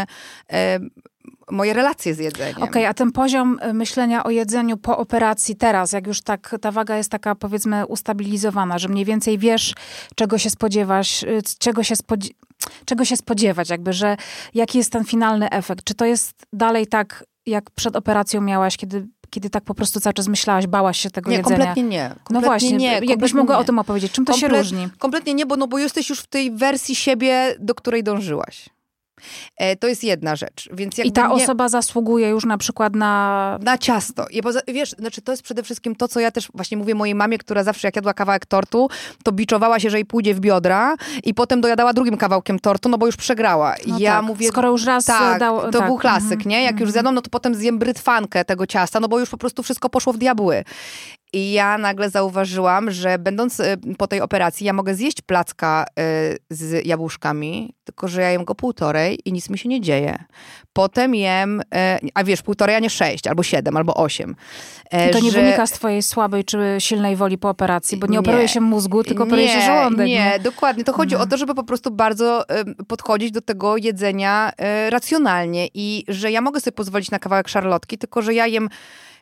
moje relacje z jedzeniem. Okej, a ten poziom myślenia o jedzeniu po operacji teraz, jak już tak ta waga jest taka, powiedzmy, ustabilizowana, że mniej więcej wiesz, czego się spodziewasz, czego się spodziewać, jakby, że jaki jest ten finalny efekt? Czy to jest dalej tak, jak przed operacją miałaś, kiedy tak po prostu cały czas myślałaś, bałaś się tego jedzenia? Kompletnie nie. No właśnie, jakbyś mogła o tym opowiedzieć. Czym to się różni? Kompletnie nie, bo jesteś już w tej wersji siebie, do której dążyłaś. To jest jedna rzecz. Więc i ta osoba zasługuje już na przykład na ciasto. Wiesz, znaczy to jest przede wszystkim to, co ja też właśnie mówię mojej mamie, która zawsze jak jadła kawałek tortu, to biczowała się, że jej pójdzie w biodra i potem dojadała drugim kawałkiem tortu, no bo już przegrała. No ja mówię, skoro już raz to był klasyk, nie? Jak już zjadłam, no to potem zjem brytwankę tego ciasta, no bo już po prostu wszystko poszło w diabły. I ja nagle zauważyłam, że będąc po tej operacji, ja mogę zjeść placka z jabłuszkami, tylko że ja jem go 1,5 i nic mi się nie dzieje. Potem jem, a wiesz, 1,5, a nie 6, albo 7, albo 8. To nie wynika z twojej słabej czy silnej woli po operacji, bo nie operuje się mózgu, tylko operuje się żołądek. Nie, dokładnie. To chodzi o to, żeby po prostu bardzo podchodzić do tego jedzenia racjonalnie i że ja mogę sobie pozwolić na kawałek szarlotki, tylko że ja jem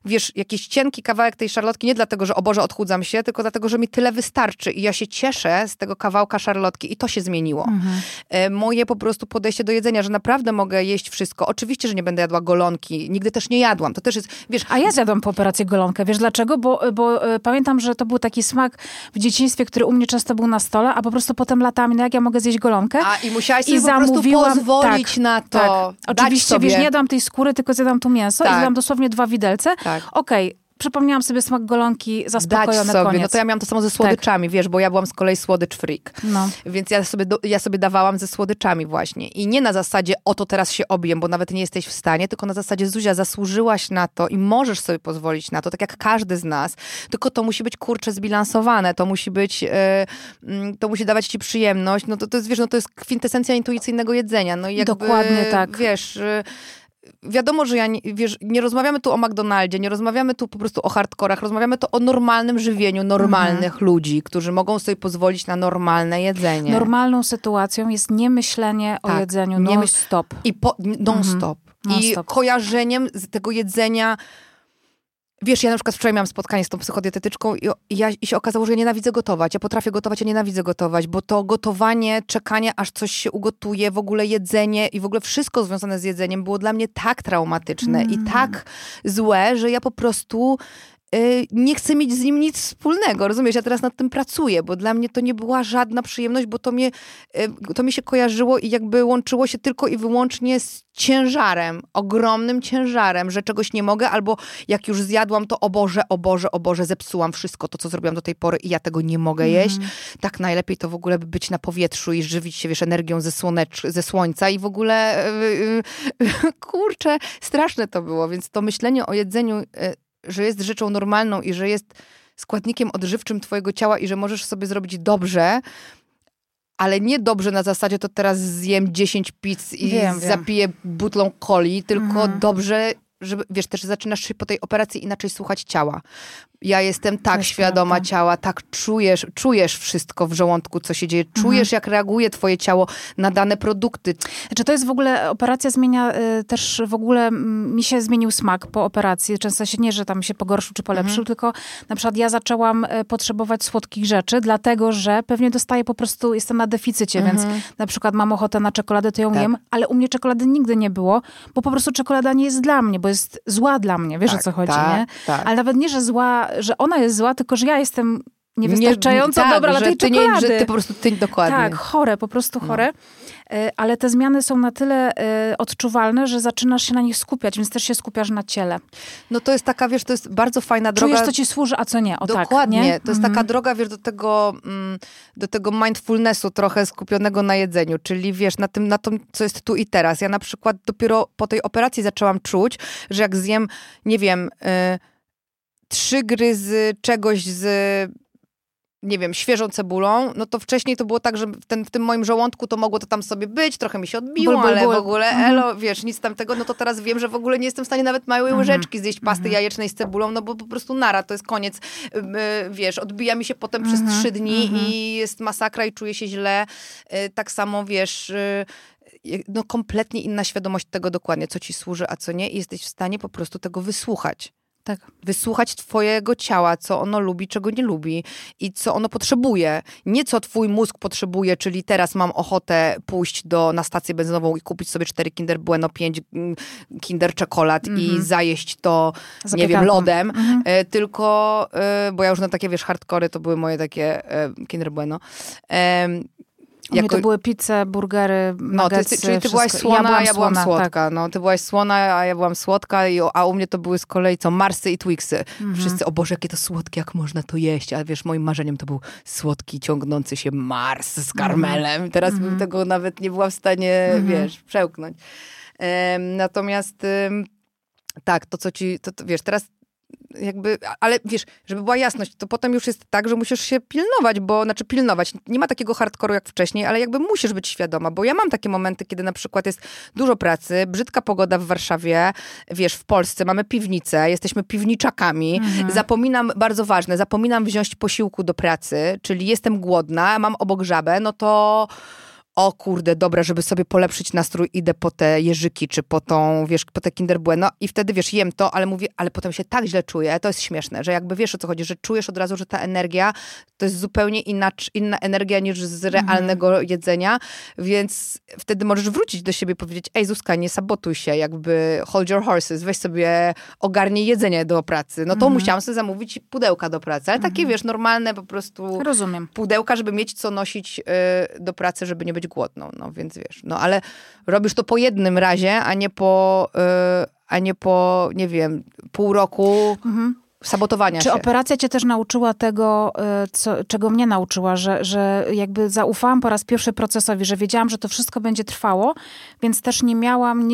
wiesz, jakiś cienki kawałek tej szarlotki, nie dlatego, że o Boże, odchudzam się, tylko dlatego, że mi tyle wystarczy i ja się cieszę z tego kawałka szarlotki i to się zmieniło. Moje po prostu podejście do jedzenia, że naprawdę mogę jeść wszystko. Oczywiście, że nie będę jadła golonki. Nigdy też nie jadłam. To też jest, wiesz... A ja zjadłam po operacji golonkę. Wiesz dlaczego? Bo pamiętam, że to był taki smak w dzieciństwie, który u mnie często był na stole, a po prostu potem latami, no jak ja mogę zjeść golonkę? I musiałaś sobie po prostu pozwolić na to. Tak. Oczywiście, wiesz, nie jadłam tej skóry, tylko zjadłam tu mięso i zjadłam dosłownie 2 widelce. Okej. Przypomniałam sobie smak golonki, zaspokojone, sobie. koniec. No to ja miałam to samo ze słodyczami, wiesz, bo ja byłam z kolei słodycz freak. No. Więc ja sobie dawałam ze słodyczami właśnie. I nie na zasadzie, oto teraz się objem, bo nawet nie jesteś w stanie, tylko na zasadzie, Zuzia, zasłużyłaś na to i możesz sobie pozwolić na to, tak jak każdy z nas. Tylko to musi być, kurczę, zbilansowane. To musi być, to musi dawać ci przyjemność. No to jest, wiesz, no to jest kwintesencja intuicyjnego jedzenia. No i jakby, dokładnie tak. Wiesz... Wiadomo, że nie rozmawiamy tu o McDonaldzie, nie rozmawiamy tu po prostu o hardkorach, rozmawiamy tu o normalnym żywieniu normalnych ludzi, którzy mogą sobie pozwolić na normalne jedzenie. Normalną sytuacją jest niemyślenie o jedzeniu non-stop. Non-stop. I kojarzeniem z tego jedzenia... Wiesz, ja na przykład wczoraj miałam spotkanie z tą psychodietetyczką i się okazało, że ja nienawidzę gotować. Ja potrafię gotować, ja nienawidzę gotować, bo to gotowanie, czekanie, aż coś się ugotuje, w ogóle jedzenie i w ogóle wszystko związane z jedzeniem było dla mnie tak traumatyczne i tak złe, że ja po prostu nie chcę mieć z nim nic wspólnego. Rozumiesz? Ja teraz nad tym pracuję, bo dla mnie to nie była żadna przyjemność, bo to mi się kojarzyło i jakby łączyło się tylko i wyłącznie z ciężarem, ogromnym ciężarem, że czegoś nie mogę, albo jak już zjadłam, to o Boże, zepsułam wszystko to, co zrobiłam do tej pory i ja tego nie mogę jeść. Tak najlepiej to w ogóle być na powietrzu i żywić się, wiesz, energią ze słońca i w ogóle kurczę, straszne to było, więc to myślenie o jedzeniu, że jest rzeczą normalną i że jest składnikiem odżywczym twojego ciała i że możesz sobie zrobić dobrze, ale nie dobrze na zasadzie, to teraz zjem 10 pizz i zapiję butlą coli, tylko dobrze, żeby, wiesz, też zaczynasz się po tej operacji inaczej słuchać ciała. Ja jestem tak świadoma ciała, tak czujesz wszystko w żołądku, co się dzieje. Czujesz, jak reaguje twoje ciało na dane produkty. Znaczy to jest w ogóle, operacja zmienia też w ogóle, mi się zmienił smak po operacji. Często się nie, że tam się pogorszył czy polepszył, tylko na przykład ja zaczęłam potrzebować słodkich rzeczy, dlatego, że pewnie dostaję po prostu, jestem na deficycie, więc na przykład mam ochotę na czekoladę, to ją jem, ale u mnie czekolady nigdy nie było, bo po prostu czekolada nie jest dla mnie, bo jest zła dla mnie. Wiesz, o co chodzi, nie? Tak. Ale nawet nie, że zła, że ona jest zła, tylko że ja jestem niewystarczająco dobra dla tej czekolady. Że ty po prostu, dokładnie. Tak, chore, po prostu chore. Ale te zmiany są na tyle odczuwalne, że zaczynasz się na nich skupiać, więc też się skupiasz na ciele. No to jest taka, wiesz, to jest bardzo fajna droga. Czujesz, co ci służy, a co nie. O dokładnie. Tak, nie? To jest taka droga, wiesz, do tego mindfulnessu trochę skupionego na jedzeniu, czyli wiesz, na tym, co jest tu i teraz. Ja na przykład dopiero po tej operacji zaczęłam czuć, że jak zjem, nie wiem, 3 gryzy czegoś z, nie wiem, świeżą cebulą, no to wcześniej to było tak, że w tym moim żołądku to mogło to tam sobie być, trochę mi się odbiło, ale w ogóle elo, wiesz, nic tamtego, no to teraz wiem, że w ogóle nie jestem w stanie nawet małej łyżeczki zjeść pasty jajecznej z cebulą, no bo po prostu nara, to jest koniec, wiesz, odbija mi się potem przez 3 dni i jest masakra i czuję się źle. Tak samo, wiesz, no kompletnie inna świadomość tego dokładnie, co ci służy, a co nie i jesteś w stanie po prostu tego wysłuchać. Tak. Wysłuchać twojego ciała, co ono lubi, czego nie lubi i co ono potrzebuje. Nie co twój mózg potrzebuje, czyli teraz mam ochotę pójść na stację benzynową i kupić sobie 4 Kinder Bueno, 5 Kinder czekolad i zajeść to, nie wiem, lodem. Tylko, bo ja już na takie, wiesz, hardkory to były moje takie Kinder Bueno. U mnie to były pizze, burgery, nuggetsy, czyli ty byłaś słona, ja byłam słodka. Tak. No, ty byłaś słona, a ja byłam słodka, a u mnie to były z kolei Marsy i Twixy. Wszyscy, o Boże, jakie to słodkie, jak można to jeść. A wiesz, moim marzeniem to był słodki, ciągnący się Mars z karmelem. Teraz bym tego nawet nie była w stanie, wiesz, przełknąć. Natomiast tak, to co ci, to wiesz, teraz jakby, ale wiesz, żeby była jasność, to potem już jest tak, że musisz się pilnować, pilnować. Nie ma takiego hardkoru jak wcześniej, ale jakby musisz być świadoma, bo ja mam takie momenty, kiedy na przykład jest dużo pracy, brzydka pogoda w Warszawie, wiesz, w Polsce mamy piwnicę, jesteśmy piwniczakami, zapominam wziąć posiłku do pracy, czyli jestem głodna, mam obok żabę, no to o kurde, dobra, żeby sobie polepszyć nastrój, idę po te jeżyki, czy po tą, wiesz, po te Kinder Bueno i wtedy, wiesz, jem to, ale mówię, ale potem się tak źle czuję, to jest śmieszne, że jakby wiesz, o co chodzi, że czujesz od razu, że ta energia to jest zupełnie inna energia niż z realnego jedzenia, więc wtedy możesz wrócić do siebie i powiedzieć, ej Zuzka, nie sabotuj się, jakby hold your horses, weź sobie ogarnij jedzenie do pracy. No to musiałam sobie zamówić pudełka do pracy, ale takie, wiesz, normalne po prostu pudełka, żeby mieć co nosić do pracy, żeby nie być głodną, no więc wiesz, no ale robisz to po jednym razie, a nie po, nie wiem, pół roku sabotowania się. Czy operacja cię też nauczyła tego, czego mnie nauczyła, że jakby zaufałam po raz pierwszy procesowi, że wiedziałam, że to wszystko będzie trwało, więc też nie miałam,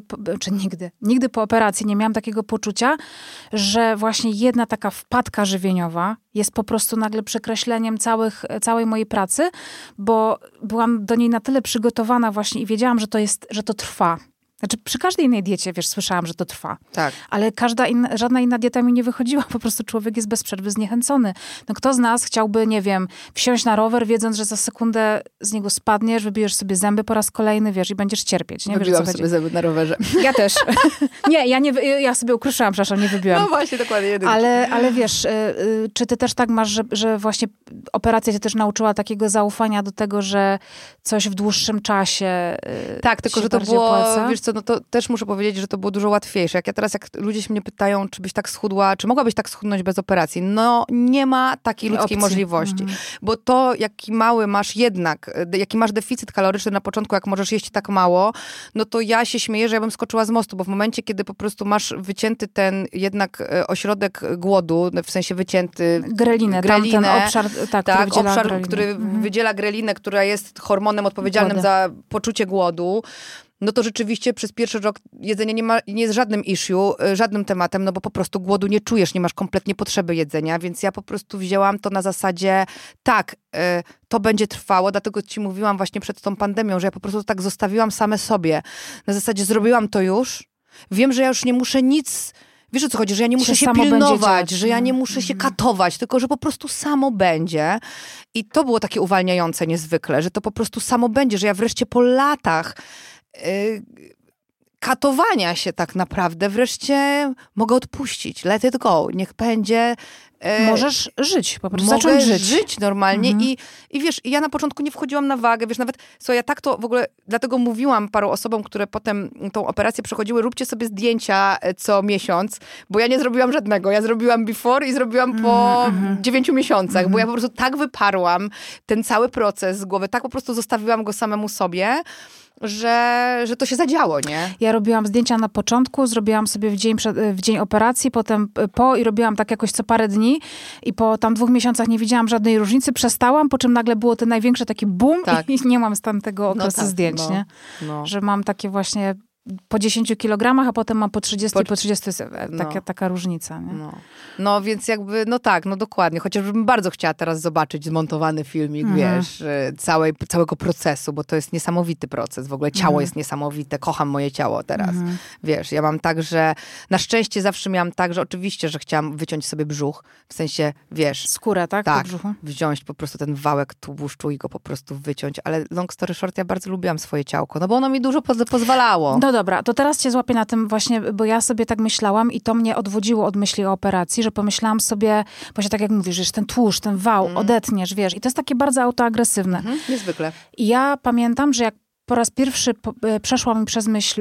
nigdy po operacji nie miałam takiego poczucia, że właśnie jedna taka wpadka żywieniowa jest po prostu nagle przekreśleniem całej mojej pracy, bo byłam do niej na tyle przygotowana właśnie i wiedziałam, że to trwa. Znaczy przy każdej innej diecie, wiesz, słyszałam, że to trwa. Tak. Ale żadna inna dieta mi nie wychodziła. Po prostu człowiek jest bez przerwy zniechęcony. No kto z nas chciałby, nie wiem, wsiąść na rower, wiedząc, że za sekundę z niego spadniesz, wybijesz sobie zęby po raz kolejny, wiesz, i będziesz cierpieć. Nie wybiłam sobie zęby na rowerze. Ja też. Ja sobie ukruszyłam, przepraszam, nie wybiłam. No właśnie, dokładnie. Ale wiesz, czy ty też tak masz, że właśnie operacja cię też nauczyła takiego zaufania do tego, że coś w dłuższym czasie tak, tylko że to było, opłaca? Wiesz co, no to też muszę powiedzieć, że to było dużo łatwiejsze. Jak ludzie się mnie pytają, czy byś tak schudła, czy mogłabyś tak schudnąć bez operacji? No nie ma takiej ludzkiej możliwości. Bo to, jaki mały masz jednak, jaki masz deficyt kaloryczny na początku, jak możesz jeść tak mało, no to ja się śmieję, że ja bym skoczyła z mostu, bo w momencie, kiedy po prostu masz wycięty ten jednak ośrodek głodu, w sensie wycięty... Grelinę. Ten obszar, który wydziela grelinę, która jest hormonem odpowiedzialnym za poczucie głodu, no to rzeczywiście przez pierwszy rok jedzenie nie jest żadnym issue, żadnym tematem, no bo po prostu głodu nie czujesz, nie masz kompletnie potrzeby jedzenia, więc ja po prostu wzięłam to na zasadzie, tak, to będzie trwało, dlatego ci mówiłam właśnie przed tą pandemią, że ja po prostu tak zostawiłam same sobie. Na zasadzie zrobiłam to już, wiem, że ja już nie muszę nic... Wiesz, o co chodzi? Że ja nie muszę się pilnować, że ja nie muszę się katować, tylko że po prostu samo będzie. I to było takie uwalniające niezwykle, że to po prostu samo będzie, że ja wreszcie po latach katowania się tak naprawdę wreszcie mogę odpuścić. Let it go. Niech będzie... Możesz żyć, po prostu zacząć żyć normalnie i wiesz, ja na początku nie wchodziłam na wagę, wiesz, nawet, ja tak to w ogóle, dlatego mówiłam paru osobom, które potem tą operację przechodziły, róbcie sobie zdjęcia co miesiąc, bo ja nie zrobiłam żadnego, ja zrobiłam before i zrobiłam po 9 miesiącach, bo ja po prostu tak wyparłam ten cały proces z głowy, tak po prostu zostawiłam go samemu sobie, że to się zadziało, nie? Ja robiłam zdjęcia na początku, zrobiłam sobie w dzień operacji, potem i robiłam tak jakoś co parę dni i po tam 2 miesiącach nie widziałam żadnej różnicy, przestałam, po czym nagle było ten największy taki boom i nie mam z tamtego okresu zdjęć, nie? Że mam takie właśnie po 10 kilogramach, a potem mam po 30, po 30, taka różnica, nie? No więc jakby, dokładnie. Chociażbym bardzo chciała teraz zobaczyć zmontowany filmik, wiesz, całego procesu, bo to jest niesamowity proces. W ogóle ciało jest niesamowite. Kocham moje ciało teraz. Wiesz, ja mam tak, że na szczęście zawsze miałam tak, że oczywiście, że chciałam wyciąć sobie brzuch. W sensie, wiesz... Skórę, tak? Tak, wziąć po prostu ten wałek tłuszczu i go po prostu wyciąć. Ale long story short, ja bardzo lubiłam swoje ciałko, no bo ono mi dużo pozwalało. No dobra, to teraz cię złapię na tym właśnie, bo ja sobie tak myślałam i to mnie odwodziło od myśli o operacji, że pomyślałam sobie, właśnie tak jak mówisz, że ten tłuszcz, ten wał, odetniesz, wiesz, i to jest takie bardzo autoagresywne. Niezwykle. I ja pamiętam, że jak po raz pierwszy przeszła mi przez myśl,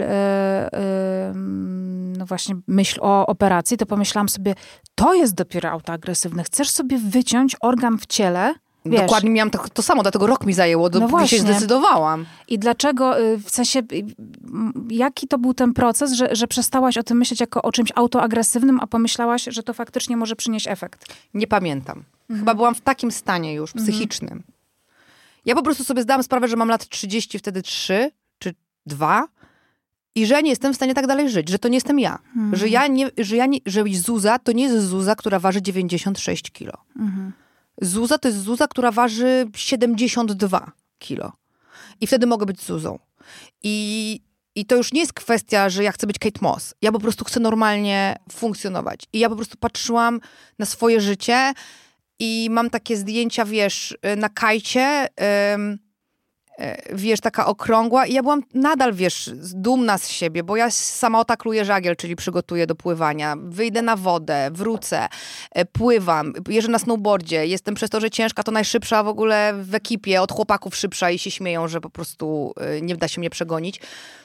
właśnie myśl o operacji, to pomyślałam sobie, to jest dopiero autoagresywne. Chcesz sobie wyciąć organ w ciele. Wiesz, dokładnie miałam to samo, dlatego rok mi zajęło, dopóki się zdecydowałam. I dlaczego, w sensie, jaki to był ten proces, że przestałaś o tym myśleć jako o czymś autoagresywnym, a pomyślałaś, że to faktycznie może przynieść efekt? Nie pamiętam. Chyba byłam w takim stanie już psychicznym. Ja po prostu sobie zdałam sprawę, że mam lat 30, wtedy 3 czy 2 i że nie jestem w stanie tak dalej żyć, że to nie jestem ja. Że Zuza to nie jest Zuza, która waży 96 kilo. Zuza to jest Zuza, która waży 72 kilo. I wtedy mogę być Zuzą. I to już nie jest kwestia, że ja chcę być Kate Moss. Ja po prostu chcę normalnie funkcjonować. I ja po prostu patrzyłam na swoje życie i mam takie zdjęcia, wiesz, na kajcie, wiesz, taka okrągła i ja byłam nadal, wiesz, dumna z siebie, bo ja sama otakluję żagiel, czyli przygotuję do pływania, wyjdę na wodę, wrócę, pływam, jeżdżę na snowboardzie, jestem przez to, że ciężka, to najszybsza w ogóle w ekipie, od chłopaków szybsza i się śmieją, że po prostu nie da się mnie przegonić.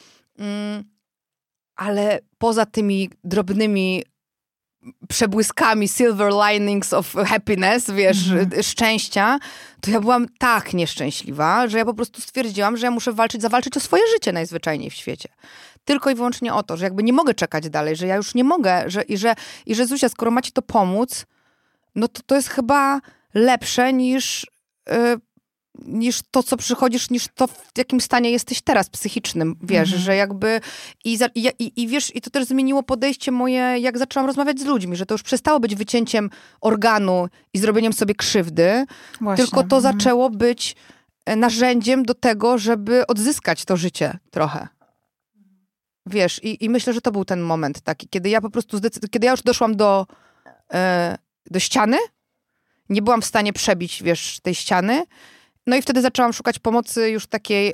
Ale poza tymi drobnymi przebłyskami, silver linings of happiness, wiesz, szczęścia, to ja byłam tak nieszczęśliwa, że ja po prostu stwierdziłam, że ja muszę zawalczyć o swoje życie najzwyczajniej w świecie. Tylko i wyłącznie o to, że jakby nie mogę czekać dalej, że ja już nie mogę, i że Zuzia, skoro ma ci to pomóc, no to jest chyba lepsze niż to, co przychodzisz, niż to, w jakim stanie jesteś teraz psychicznym, wiesz, że jakby i wiesz, i to też zmieniło podejście moje, jak zaczęłam rozmawiać z ludźmi, że to już przestało być wycięciem organu i zrobieniem sobie krzywdy, Właśnie. tylko to zaczęło być narzędziem do tego, żeby odzyskać to życie trochę. Wiesz, i myślę, że to był ten moment taki, kiedy ja po prostu kiedy ja już doszłam do ściany, nie byłam w stanie przebić, wiesz, tej ściany. No i wtedy zaczęłam szukać pomocy już takiej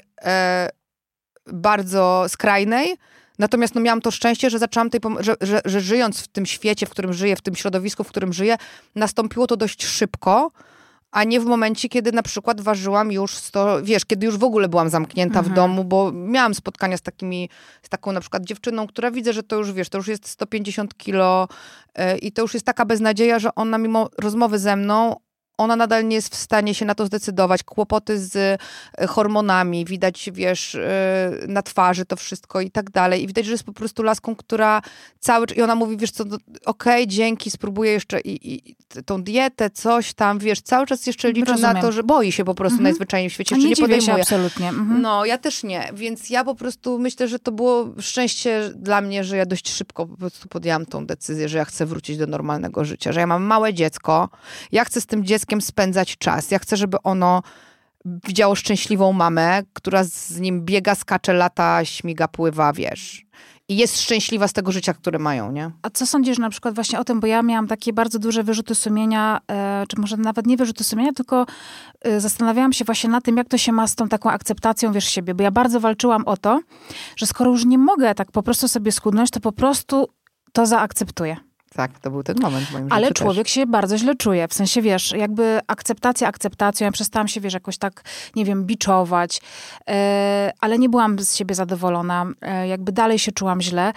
bardzo skrajnej. Natomiast no, miałam to szczęście, że zaczęłam że żyjąc w tym świecie, w którym żyję, w tym środowisku, w którym żyję, nastąpiło to dość szybko, a nie w momencie, kiedy na przykład ważyłam już kiedy już w ogóle byłam zamknięta w domu, bo miałam spotkania z taką na przykład dziewczyną, która widzę, że to już, wiesz, to już jest 150 kilo i to już jest taka beznadzieja, że ona mimo rozmowy ze mną, ona nadal nie jest w stanie się na to zdecydować. Kłopoty z hormonami, widać, wiesz, na twarzy to wszystko i tak dalej. I widać, że jest po prostu laską, która i ona mówi, wiesz co, okej, dzięki, spróbuję jeszcze i tą dietę, coś tam, wiesz, cały czas jeszcze liczy na to, że boi się po prostu najzwyczajniej w świecie, że nie podejmuje. Się absolutnie. No, ja też nie. Więc ja po prostu myślę, że to było szczęście dla mnie, że ja dość szybko po prostu podjęłam tą decyzję, że ja chcę wrócić do normalnego życia, że ja mam małe dziecko, ja chcę z tym dzieckiem spędzać czas. Ja chcę, żeby ono widziało szczęśliwą mamę, która z nim biega, skacze, lata, śmiga, pływa, wiesz. I jest szczęśliwa z tego życia, które mają, nie? A co sądzisz na przykład właśnie o tym, bo ja miałam takie bardzo duże wyrzuty sumienia, czy może nawet nie wyrzuty sumienia, tylko zastanawiałam się właśnie nad tym, jak to się ma z tą taką akceptacją, wiesz, siebie. Bo ja bardzo walczyłam o to, że skoro już nie mogę tak po prostu sobie schudnąć, to po prostu to zaakceptuję. Tak, to był ten moment w moim życiu. Ale człowiek się bardzo źle czuje. W sensie, wiesz, jakby akceptacją. Ja przestałam się, wiesz, jakoś tak, nie wiem, biczować. Ale nie byłam z siebie zadowolona. Jakby dalej się czułam źle.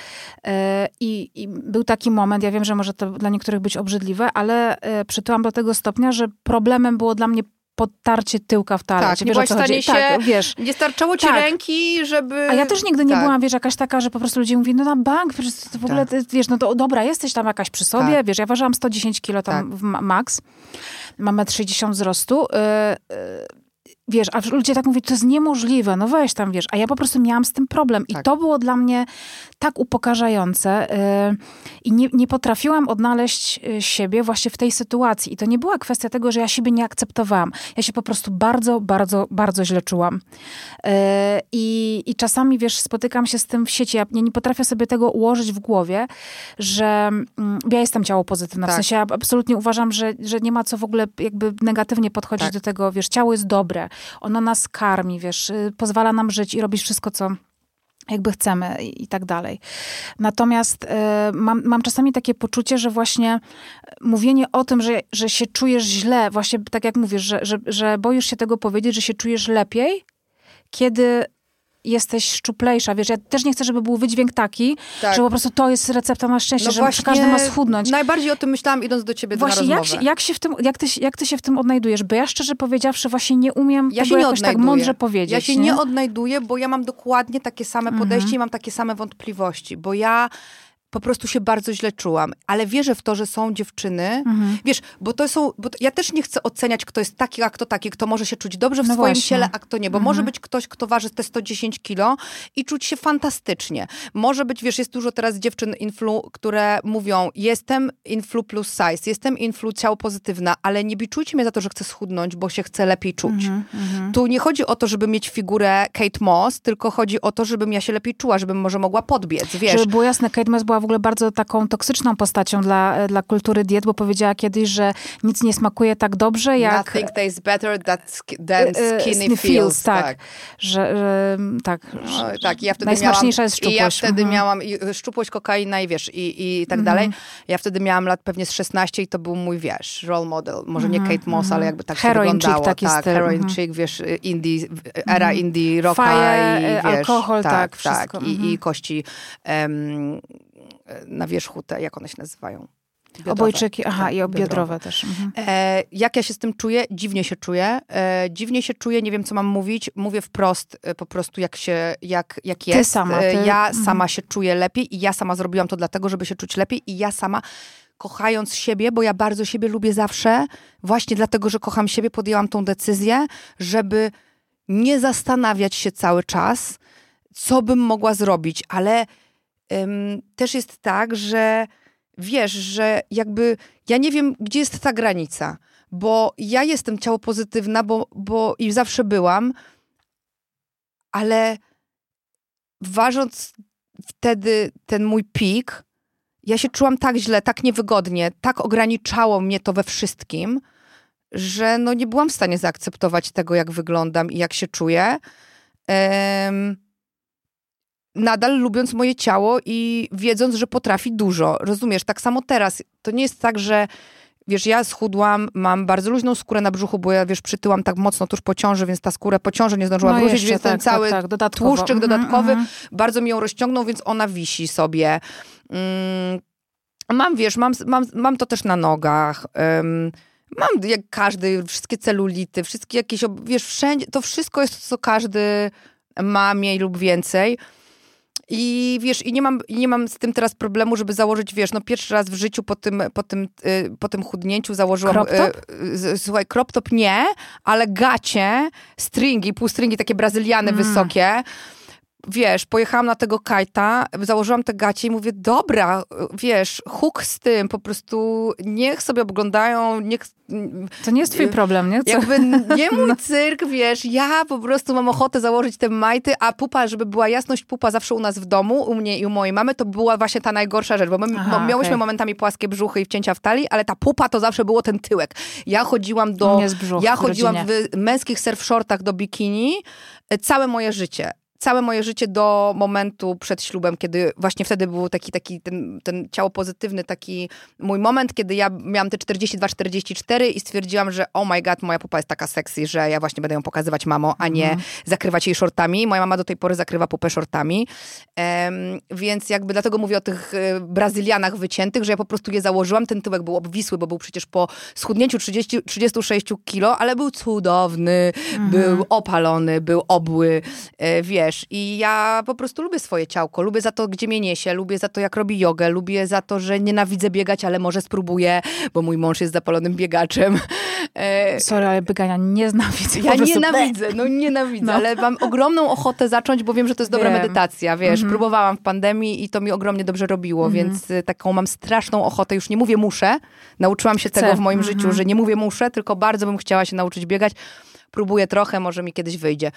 I był taki moment, ja wiem, że może to dla niektórych być obrzydliwe, ale przytyłam do tego stopnia, że problemem było dla mnie podtarcie tyłka w toalecie. Tak, nie byłaś w stanie się, tak, wiesz. Nie starczało ci ręki, żeby... A ja też nigdy nie byłam, wiesz, jakaś taka, że po prostu ludzie mówili, no na bank, to w ogóle, wiesz, no to dobra, jesteś tam jakaś przy sobie, wiesz, ja ważyłam 110 kilo tam w max, mam 1,60 m wzrostu, wiesz, a ludzie tak mówią, to jest niemożliwe, no weź tam, wiesz, a ja po prostu miałam z tym problem i to było dla mnie tak upokarzające i nie potrafiłam odnaleźć siebie właśnie w tej sytuacji i to nie była kwestia tego, że ja siebie nie akceptowałam, ja się po prostu bardzo, bardzo, bardzo źle czułam i czasami, wiesz, spotykam się z tym w sieci, ja nie potrafię sobie tego ułożyć w głowie, że ja jestem ciało pozytywna, w sensie ja absolutnie uważam, że nie ma co w ogóle jakby negatywnie podchodzić do tego, wiesz, ciało jest dobre, ono nas karmi, wiesz, pozwala nam żyć i robić wszystko, co jakby chcemy i tak dalej. Natomiast mam czasami takie poczucie, że właśnie mówienie o tym, że się czujesz źle, właśnie tak jak mówisz, że boisz się tego powiedzieć, że się czujesz lepiej, kiedy jesteś szczuplejsza, wiesz, ja też nie chcę, żeby był wydźwięk taki, że po prostu to jest recepta na szczęście, że każdy ma schudnąć. Najbardziej o tym myślałam, idąc do ciebie na rozmowę. Jak ty się w tym odnajdujesz? Bo ja szczerze powiedziawszy właśnie nie umiem tego jakoś tak mądrze powiedzieć. Ja się nie odnajduję, bo ja mam dokładnie takie same podejście i mam takie same wątpliwości, bo ja po prostu się bardzo źle czułam, ale wierzę w to, że są dziewczyny, wiesz, bo ja też nie chcę oceniać, kto jest taki, a kto taki, kto może się czuć dobrze w swoim ciele, a kto nie, bo może być ktoś, kto waży te 110 kilo i czuć się fantastycznie. Może być, wiesz, jest dużo teraz dziewczyn które mówią, jestem influ plus size, jestem influ ciało pozytywna, ale nie biczujcie mnie za to, że chcę schudnąć, bo się chcę lepiej czuć. Tu nie chodzi o to, żeby mieć figurę Kate Moss, tylko chodzi o to, żebym ja się lepiej czuła, żebym może mogła podbiec, wiesz. Żeby było jasne, Kate Moss była była w ogóle bardzo taką toksyczną postacią dla kultury diet, bo powiedziała kiedyś, że nic nie smakuje tak dobrze, jak... Nothing tastes better than skinny feels. Tak. Tak, ja wtedy najsmaczniejsza jest szczupłość. I ja wtedy miałam szczupłość, kokaina i wiesz, i tak dalej. Ja wtedy miałam lat pewnie z 16 i to był mój, wiesz, role model. Może nie Kate Moss, ale jakby tak heroin się wyglądało. Chick, taki styl. Heroin chick, wiesz, era indie rocka. Faje, i wiesz, alkohol, tak, wszystko. I kości na wierzchu te, jak one się nazywają? Biodrowe. Obojczyki, i biodrowe też. Jak ja się z tym czuję? Dziwnie się czuję. Nie wiem, co mam mówić. Mówię wprost, po prostu jak jest. Ty sama. Ja sama się czuję lepiej i ja sama zrobiłam to dlatego, żeby się czuć lepiej i ja sama, kochając siebie, bo ja bardzo siebie lubię zawsze, właśnie dlatego, że kocham siebie, podjęłam tą decyzję, żeby nie zastanawiać się cały czas, co bym mogła zrobić, ale też jest tak, że wiesz, że jakby ja nie wiem, gdzie jest ta granica, bo ja jestem ciało pozytywna, bo i zawsze byłam, ale ważąc wtedy ten mój pik, ja się czułam tak źle, tak niewygodnie, tak ograniczało mnie to we wszystkim, że no nie byłam w stanie zaakceptować tego, jak wyglądam i jak się czuję. Nadal lubiąc moje ciało i wiedząc, że potrafi dużo. Rozumiesz? Tak samo teraz. To nie jest tak, że wiesz, ja schudłam, mam bardzo luźną skórę na brzuchu, bo ja, wiesz, przytyłam tak mocno tuż po ciąży, więc ta skóra po ciąży nie zdążyłam ruszyć, więc ten cały tłuszczyk dodatkowy bardzo mi ją rozciągnął, więc ona wisi sobie. Mam, wiesz, mam to też na nogach. Mam jak każdy, wszystkie celulity, wszystkie jakieś, wiesz, wszędzie, to wszystko jest to, co każdy ma mniej lub więcej. I wiesz, nie mam z tym teraz problemu, żeby założyć, wiesz, no pierwszy raz w życiu po tym chudnięciu założyłam... Crop top? Słuchaj, crop top nie, ale gacie, stringi, półstringi, takie brazyliany wysokie. Wiesz, pojechałam na tego kajta, założyłam te gacie i mówię, dobra, wiesz, huk z tym, po prostu niech sobie oglądają, niech... To nie jest twój problem, nie? Jakby nie mój cyrk, wiesz, ja po prostu mam ochotę założyć te majty, a pupa, żeby była jasność, pupa zawsze u nas w domu, u mnie i u mojej mamy, to była właśnie ta najgorsza rzecz, bo my miałyśmy momentami płaskie brzuchy i wcięcia w talii, ale ta pupa to zawsze było ten tyłek. Ja chodziłam w męskich surf shortach do bikini całe moje życie. Całe moje życie do momentu przed ślubem, kiedy właśnie wtedy był taki ten ciało pozytywny, taki mój moment, kiedy ja miałam te 42-44 i stwierdziłam, że oh my god, moja pupa jest taka sexy, że ja właśnie będę ją pokazywać mamo, a nie zakrywać jej shortami. Moja mama do tej pory zakrywa pupę shortami. Więc jakby dlatego mówię o tych Brazylianach wyciętych, że ja po prostu je założyłam. Ten tyłek był obwisły, bo był przecież po schudnięciu 36 kilo, ale był cudowny, był opalony, był obły, wiesz. I ja po prostu lubię swoje ciałko, lubię za to, gdzie mnie niesie, lubię za to, jak robi jogę, lubię za to, że nienawidzę biegać, ale może spróbuję, bo mój mąż jest zapalonym biegaczem. Sorry, ale biegania nienawidzę. Ja nienawidzę, ale mam ogromną ochotę zacząć, bo wiem, że to jest dobra medytacja, wiesz. Próbowałam w pandemii i to mi ogromnie dobrze robiło, więc taką mam straszną ochotę, już nie mówię muszę, nauczyłam się tego w moim życiu, że nie mówię muszę, tylko bardzo bym chciała się nauczyć biegać. Próbuję trochę, może mi kiedyś wyjdzie.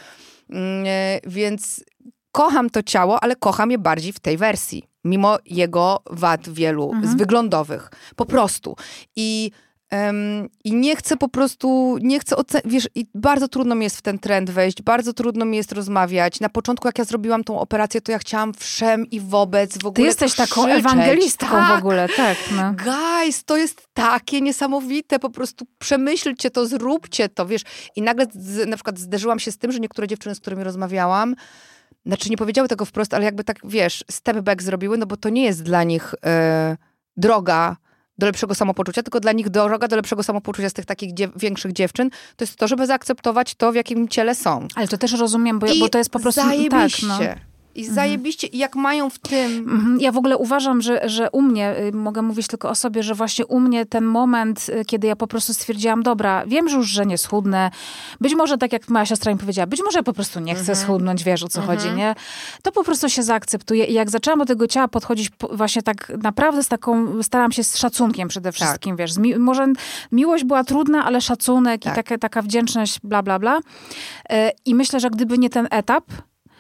Więc kocham to ciało, ale kocham je bardziej w tej wersji. Mimo jego wad wielu, z wyglądowych. Po prostu. I nie chcę po prostu, wiesz, i bardzo trudno mi jest w ten trend wejść, bardzo trudno mi jest rozmawiać. Na początku, jak ja zrobiłam tą operację, to ja chciałam wszem i wobec w ogóle Ty jesteś krzyczeć. taką ewangelistką w ogóle, tak. No. Guys, to jest takie niesamowite, po prostu przemyślcie to, zróbcie to, wiesz. I nagle na przykład zderzyłam się z tym, że niektóre dziewczyny, z którymi rozmawiałam, znaczy nie powiedziały tego wprost, ale jakby tak, wiesz, step back zrobiły, no bo to nie jest dla nich droga do lepszego samopoczucia, tylko dla nich droga do lepszego samopoczucia z tych takich większych dziewczyn, to jest to, żeby zaakceptować to, w jakim ciele są. Ale to też rozumiem, bo to jest po prostu... Zajebiście. Tak, no. I zajebiście. I jak mają w tym... Ja w ogóle uważam, że u mnie, mogę mówić tylko o sobie, że właśnie u mnie ten moment, kiedy ja po prostu stwierdziłam, dobra, wiem już, że nie schudnę. Być może, tak jak moja siostra mi powiedziała, być może ja po prostu nie chcę schudnąć, wiesz, o co chodzi, nie? To po prostu się zaakceptuje. I jak zaczęłam do tego ciała podchodzić właśnie tak naprawdę starałam się z szacunkiem przede wszystkim, wiesz. Może miłość była trudna, ale szacunek i taka wdzięczność, bla, bla, bla. I myślę, że gdyby nie ten etap,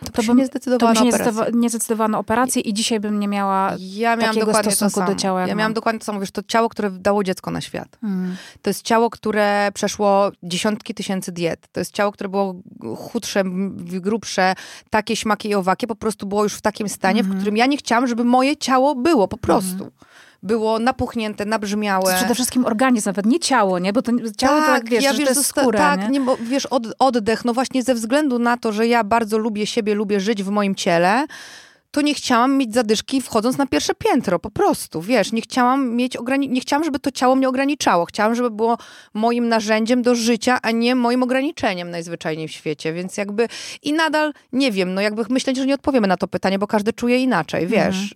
to bym nie zdecydowała na operację. Nie zdecydowała na operację i dzisiaj bym nie miała takiego stosunku do ciała. Ja miałam dokładnie to samo. Wiesz, to ciało, które dało dziecko na świat. To jest ciało, które przeszło dziesiątki tysięcy diet. To jest ciało, które było chudsze, grubsze, takie, śmakie i owakie. Po prostu było już w takim stanie, w którym ja nie chciałam, żeby moje ciało było po prostu. Było napuchnięte, nabrzmiałe. Przede wszystkim organizm, nawet nie ciało, nie? Bo to ciało to, jak wiesz, że to jest skóra, tak, nie? Bo wiesz, oddech, no właśnie ze względu na to, że ja bardzo lubię siebie, lubię żyć w moim ciele, to nie chciałam mieć zadyszki wchodząc na pierwsze piętro, po prostu, wiesz, nie chciałam nie chciałam, żeby to ciało mnie ograniczało. Chciałam, żeby było moim narzędziem do życia, a nie moim ograniczeniem najzwyczajniej w świecie, więc jakby i nadal, nie wiem, no jakby myślę, że nie odpowiemy na to pytanie, bo każdy czuje inaczej, wiesz.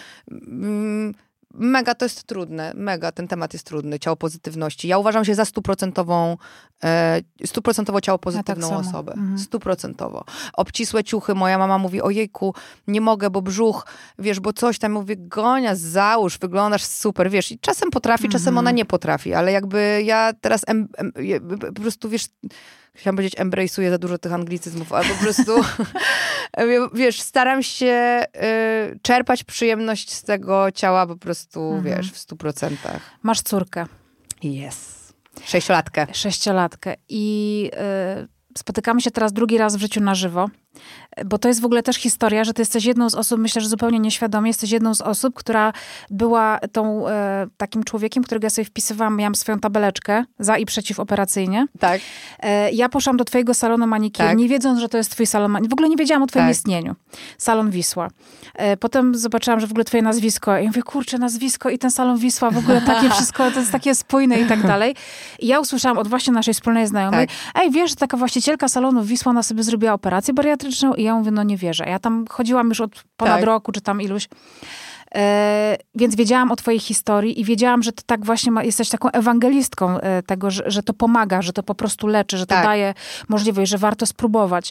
Mega to jest trudne, ten temat jest trudny, ciało pozytywności. Ja uważam się za 100% ciało pozytywną osobę. 100%. Obcisłe ciuchy, moja mama mówi, ojejku, nie mogę, bo brzuch, wiesz, bo coś tam, mówię, Gonia, załóż, wyglądasz super, wiesz, i czasem potrafi, czasem ona nie potrafi, ale jakby ja teraz po prostu, wiesz, chciałam powiedzieć, embrace'uję za dużo tych anglicyzmów, ale po prostu, wiesz, staram się czerpać przyjemność z tego ciała po prostu, wiesz, w 100%. Masz córkę. Yes. 6-latkę. 6-latkę. I spotykamy się teraz drugi raz w życiu na żywo. Bo to jest w ogóle też historia, że ty jesteś jedną z osób, myślę, że zupełnie nieświadomie, jesteś jedną z osób, która była takim człowiekiem, którego ja sobie wpisywałam, miałam swoją tabeleczkę za i przeciw operacyjnie. Tak. Ja poszłam do twojego salonu manikieru, nie wiedząc, że to jest twój salon manikieru. W ogóle nie wiedziałam o twoim istnieniu. Salon Wisła. Potem zobaczyłam, że w ogóle twoje nazwisko. I ja mówię, kurczę, nazwisko i ten salon Wisła, w ogóle takie wszystko, to jest takie spójne i tak dalej. I ja usłyszałam od właśnie naszej wspólnej znajomej, ej, wiesz, że taka właścicielka salonu Wisła, ona sobie zrobiła operację bariatryczną i ja mówię, no nie wierzę. Ja tam chodziłam już od ponad roku, czy tam iluś. Więc wiedziałam o twojej historii i wiedziałam, że ty tak właśnie jesteś taką ewangelistką tego, że to pomaga, że to po prostu leczy, że to daje możliwość, że warto spróbować.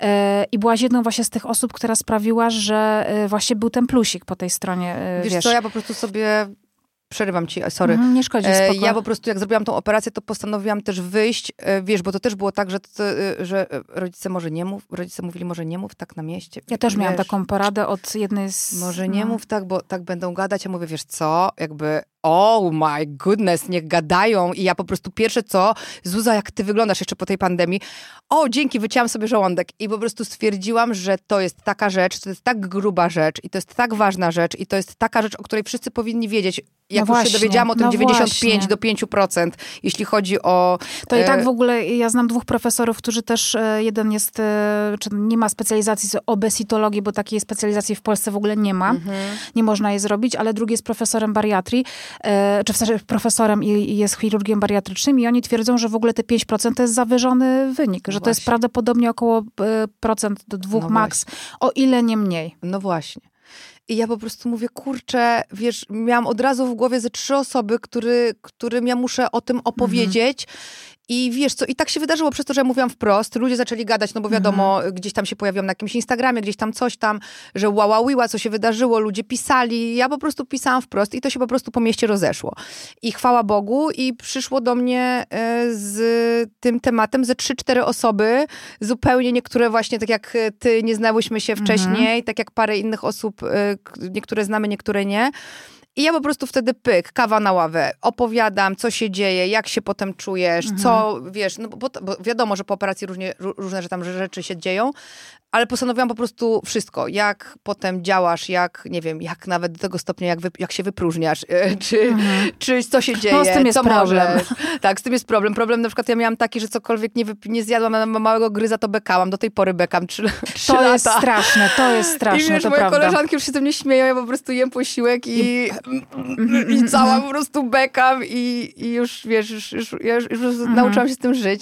I byłaś jedną właśnie z tych osób, która sprawiła, że właśnie był ten plusik po tej stronie. Wiesz co, ja po prostu sobie... Przerywam ci, sorry. Nie szkodzi, spoko. Ja po prostu jak zrobiłam tą operację, to postanowiłam też wyjść, wiesz, bo to też było tak, że rodzice mówili, może nie mów tak na mieście. Ja też miałam taką poradę od jednej z... Może nie mów tak, bo tak będą gadać. Ja mówię, wiesz co, jakby oh my goodness, niech gadają. I ja po prostu pierwsze co, Zuza, jak ty wyglądasz jeszcze po tej pandemii, dzięki, wycięłam sobie żołądek. I po prostu stwierdziłam, że to jest taka rzecz, to jest tak gruba rzecz i to jest tak ważna rzecz i to jest taka rzecz, o której wszyscy powinni wiedzieć. Jak już się dowiedziałam o tym 95 do 5%, jeśli chodzi o... To i tak w ogóle, ja znam 2 profesorów, którzy też, jeden jest, czy nie ma specjalizacji z obesitologii, bo takiej specjalizacji w Polsce w ogóle nie ma. Nie można jej zrobić, ale drugi jest profesorem bariatrii, czy w sensie profesorem i jest chirurgiem bariatrycznym i oni twierdzą, że w ogóle te 5% to jest zawyżony wynik, że to jest prawdopodobnie około procent do 2 max, o ile nie mniej. No właśnie. I ja po prostu mówię, kurczę, wiesz, miałam od razu w głowie ze 3 osoby, którym ja muszę o tym opowiedzieć. I wiesz co, i tak się wydarzyło przez to, że ja mówiłam wprost, ludzie zaczęli gadać, no bo wiadomo, gdzieś tam się pojawiłam na jakimś Instagramie, gdzieś tam coś tam, że łaławiła, co się wydarzyło, ludzie pisali, ja po prostu pisałam wprost i to się po prostu po mieście rozeszło. I chwała Bogu, i przyszło do mnie z tym tematem ze 3-4 osoby, zupełnie niektóre właśnie, tak jak ty, nie znałyśmy się wcześniej, tak jak parę innych osób, niektóre znamy, niektóre nie. I ja po prostu wtedy kawa na ławę, opowiadam, co się dzieje, jak się potem czujesz, co, wiesz, no bo wiadomo, że po operacji różne że tam rzeczy się dzieją, ale postanowiłam po prostu wszystko, jak potem działasz, jak, nie wiem, jak nawet do tego stopnia, jak się wypróżniasz, czy co się dzieje, z tym jest co problem. możesz. Tak, z tym jest problem. Problem na przykład ja miałam taki, że cokolwiek nie zjadłam, na małego gryza to bekałam, do tej pory bekam 3 lata. To jest straszne, I wiesz, to moje prawda. koleżanki już się ze mnie śmieją, ja po prostu jem posiłek i cała po prostu bekam i już, wiesz, już nauczyłam się z tym żyć.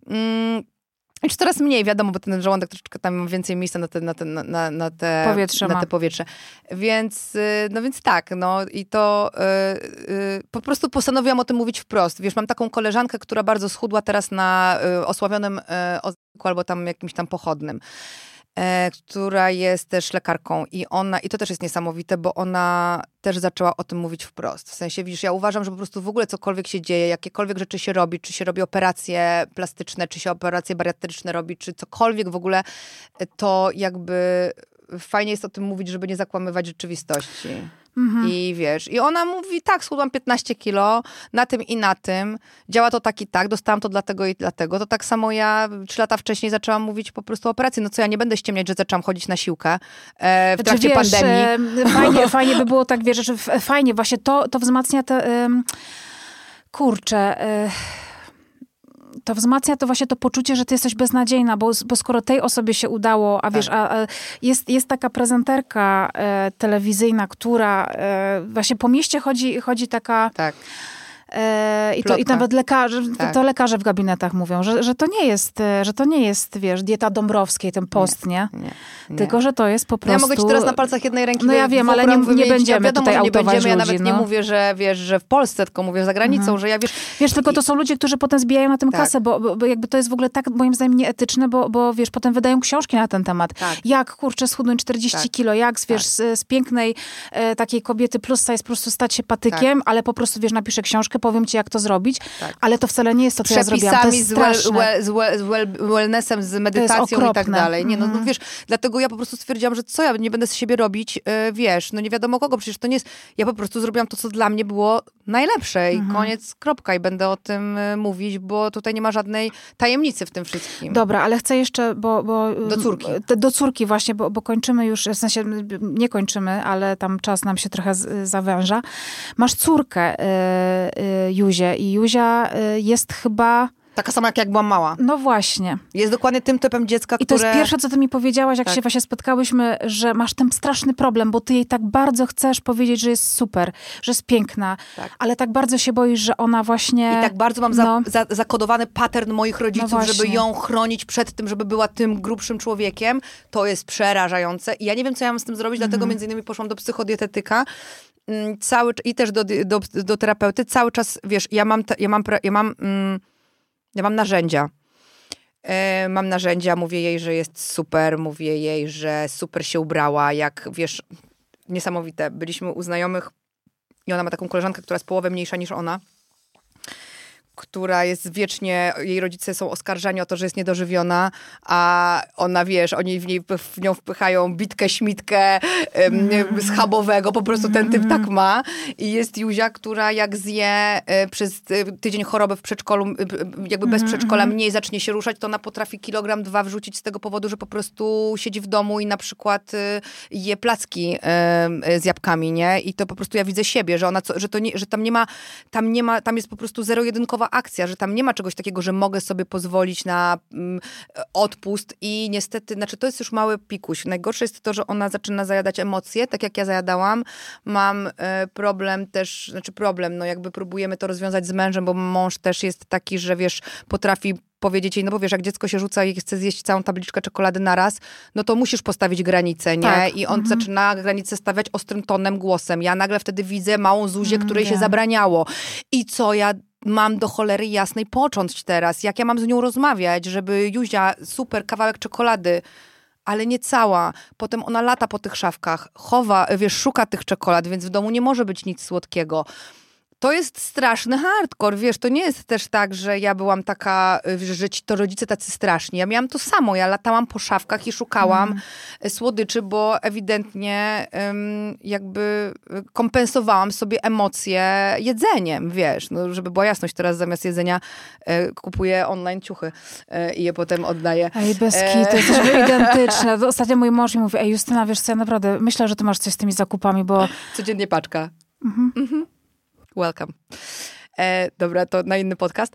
Już coraz mniej, wiadomo, bo ten żołądek troszeczkę tam ma więcej miejsca na te powietrze. Więc, no więc tak, no i to po prostu postanowiłam o tym mówić wprost. Wiesz, mam taką koleżankę, która bardzo schudła teraz na osławionym ozniku albo tam jakimś tam pochodnym. która jest też lekarką i to też jest niesamowite, bo ona też zaczęła o tym mówić wprost. W sensie, widzisz, ja uważam, że po prostu w ogóle cokolwiek się dzieje, jakiekolwiek rzeczy się robi, czy się robi operacje plastyczne, czy się operacje bariatryczne robi, czy cokolwiek w ogóle, to jakby fajnie jest o tym mówić, żeby nie zakłamywać rzeczywistości. I wiesz, i ona mówi, tak, schudłam 15 kilo, na tym i na tym, działa to tak i tak, dostałam to dlatego i dlatego. To tak samo ja 3 lata wcześniej zaczęłam mówić po prostu o operacji. No co, ja nie będę ściemniać, że zaczęłam chodzić na siłkę w trakcie pandemii. Fajnie by było tak, wiesz, że fajnie, właśnie to wzmacnia te... to wzmacnia to właśnie to poczucie, że ty jesteś beznadziejna, bo skoro tej osobie się udało, a wiesz, jest taka prezenterka telewizyjna, która właśnie po mieście chodzi taka... Tak. I nawet lekarze, tak. to lekarze w gabinetach mówią, że to nie jest, wiesz, dieta Dąbrowskiej, ten post, nie? Tylko, że to jest po prostu... Ja mogę ci teraz na palcach jednej ręki ja wiem, ale nie będziemy wiadomo, tutaj autować ludzi. Ja nawet nie mówię, że wiesz, że w Polsce, tylko mówię za granicą, że ja wiesz... Wiesz, tylko to są ludzie, którzy potem zbijają na tym kasę, bo jakby to jest w ogóle tak, moim zdaniem, nieetyczne, bo wiesz, potem wydają książki na ten temat. Tak. Jak, kurczę, schudnąć 40 kilo, jak, wiesz, z pięknej takiej kobiety plus size po prostu stać się patykiem, ale po prostu, wiesz, napiszę książkę, powiem ci, jak to zrobić, ale to wcale nie jest to, co ja zrobiłam. To jest straszne. z wellnessem, z medytacją i tak dalej. Nie, no wiesz, dlatego ja po prostu stwierdziłam, że co, ja nie będę z siebie robić, wiesz, no nie wiadomo kogo, przecież to nie jest... Ja po prostu zrobiłam to, co dla mnie było najlepsze i koniec, kropka. I będę o tym mówić, bo tutaj nie ma żadnej tajemnicy w tym wszystkim. Dobra, ale chcę jeszcze, bo do córki. Do córki właśnie, bo kończymy już, w sensie nie kończymy, ale tam czas nam się trochę zawęża. Masz córkę, Juzię, i Juzia jest chyba... Taka sama, jak byłam mała. No właśnie. Jest dokładnie tym typem dziecka, I to jest pierwsze, co ty mi powiedziałaś, jak się właśnie spotkałyśmy, że masz ten straszny problem, bo ty jej tak bardzo chcesz powiedzieć, że jest super, że jest piękna, ale tak bardzo się boisz, że ona właśnie... I tak bardzo mam zakodowany pattern moich rodziców, żeby ją chronić przed tym, żeby była tym grubszym człowiekiem. To jest przerażające. I ja nie wiem, co ja mam z tym zrobić, dlatego między innymi poszłam do psychodietetyka. I też do terapeuty. Cały czas, wiesz, ja mam narzędzia. Mam narzędzia, mówię jej, że jest super, mówię jej, że super się ubrała, jak, wiesz, niesamowite. Byliśmy u znajomych i ona ma taką koleżankę, która jest połowę mniejsza niż ona, która jest wiecznie, jej rodzice są oskarżani o to, że jest niedożywiona, a ona, wiesz, oni w nią wpychają bitkę, śmitkę schabowego, po prostu ten typ tak ma. I jest Juzia, która jak zje przez tydzień choroby w przedszkolu, jakby bez przedszkola mniej zacznie się ruszać, to ona potrafi 1-2 kilogramy wrzucić z tego powodu, że po prostu siedzi w domu i na przykład je placki z jabłkami, nie? I to po prostu ja widzę siebie, że ona, że tam jest po prostu zero-jedynkowa akcja, że tam nie ma czegoś takiego, że mogę sobie pozwolić na odpust i niestety, znaczy to jest już mały pikuś. Najgorsze jest to, że ona zaczyna zajadać emocje, tak jak ja zajadałam. Mam problem też, no jakby próbujemy to rozwiązać z mężem, bo mąż też jest taki, że wiesz, potrafi powiedzieć jej, no bo wiesz, jak dziecko się rzuca i chce zjeść całą tabliczkę czekolady naraz, no to musisz postawić granicę, nie? Tak. I on zaczyna granicę stawiać ostrym tonem, głosem. Ja nagle wtedy widzę małą Zuzię, której się zabraniało. I co ja mam do cholery jasnej począć teraz? Jak ja mam z nią rozmawiać, żeby Juzia, super, kawałek czekolady, ale nie cała. Potem ona lata po tych szafkach, chowa, wiesz, szuka tych czekolad, więc w domu nie może być nic słodkiego. To jest straszny hardcore, wiesz, to nie jest też tak, że ja byłam taka, że ci to rodzice tacy straszni. Ja miałam to samo, ja latałam po szafkach i szukałam słodyczy, bo ewidentnie jakby kompensowałam sobie emocje jedzeniem, wiesz. No, żeby była jasność, teraz zamiast jedzenia kupuję online ciuchy i je potem oddaję. Ej, bez kitu, jesteśmy identyczne. Ostatnio mój mąż mi mówi, ej Justyna, wiesz co, ja naprawdę myślę, że ty masz coś z tymi zakupami, bo... Codziennie paczka. Welcome. Dobra, to na inny podcast.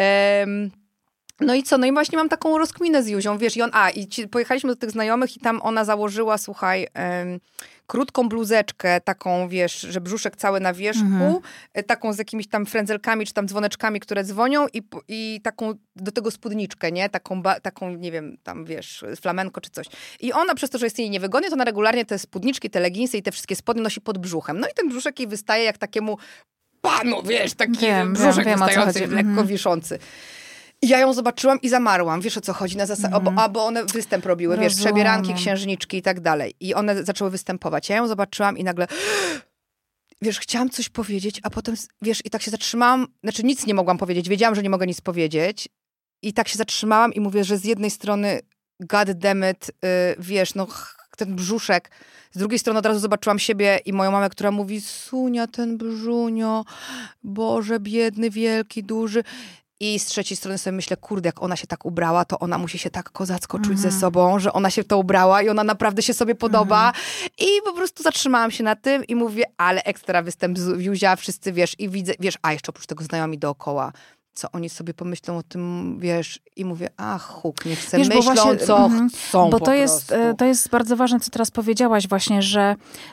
No i co? No i właśnie mam taką rozkminę z Juzią, wiesz, pojechaliśmy do tych znajomych i tam ona założyła, słuchaj, krótką bluzeczkę, taką, wiesz, że brzuszek cały na wierzchu, taką z jakimiś tam frędzelkami, czy tam dzwoneczkami, które dzwonią i taką do tego spódniczkę, nie? Taką, nie wiem, tam, wiesz, flamenko czy coś. I ona przez to, że jest jej niewygodnie, to ona regularnie te spódniczki, te leginsy i te wszystkie spodnie nosi pod brzuchem. No i ten brzuszek jej wystaje jak takiemu panu, wiesz, taki brzuszek wystający, lekko wiszący. I ja ją zobaczyłam i zamarłam. Wiesz, o co chodzi? Bo one występ robiły, wiesz, przebieranki, księżniczki i tak dalej. I one zaczęły występować. Ja ją zobaczyłam i nagle... Wiesz, chciałam coś powiedzieć, a potem, wiesz, i tak się zatrzymałam. Znaczy nic nie mogłam powiedzieć. Wiedziałam, że nie mogę nic powiedzieć. I tak się zatrzymałam i mówię, że z jednej strony god damn it, wiesz, no ten brzuszek. Z drugiej strony od razu zobaczyłam siebie i moją mamę, która mówi, Sunia, ten brzunio, Boże, biedny, wielki, duży. I z trzeciej strony sobie myślę, kurde, jak ona się tak ubrała, to ona musi się tak kozacko czuć ze sobą, że ona się w to ubrała i ona naprawdę się sobie podoba. I po prostu zatrzymałam się na tym i mówię, ale ekstra występ z Józia, wszyscy, wiesz, i widzę, wiesz, a jeszcze oprócz tego znajomi dookoła. Co oni sobie pomyślą o tym, wiesz, i mówię, huk, niech se myślą, właśnie, co chcą bo to jest bardzo ważne, co teraz powiedziałaś właśnie, że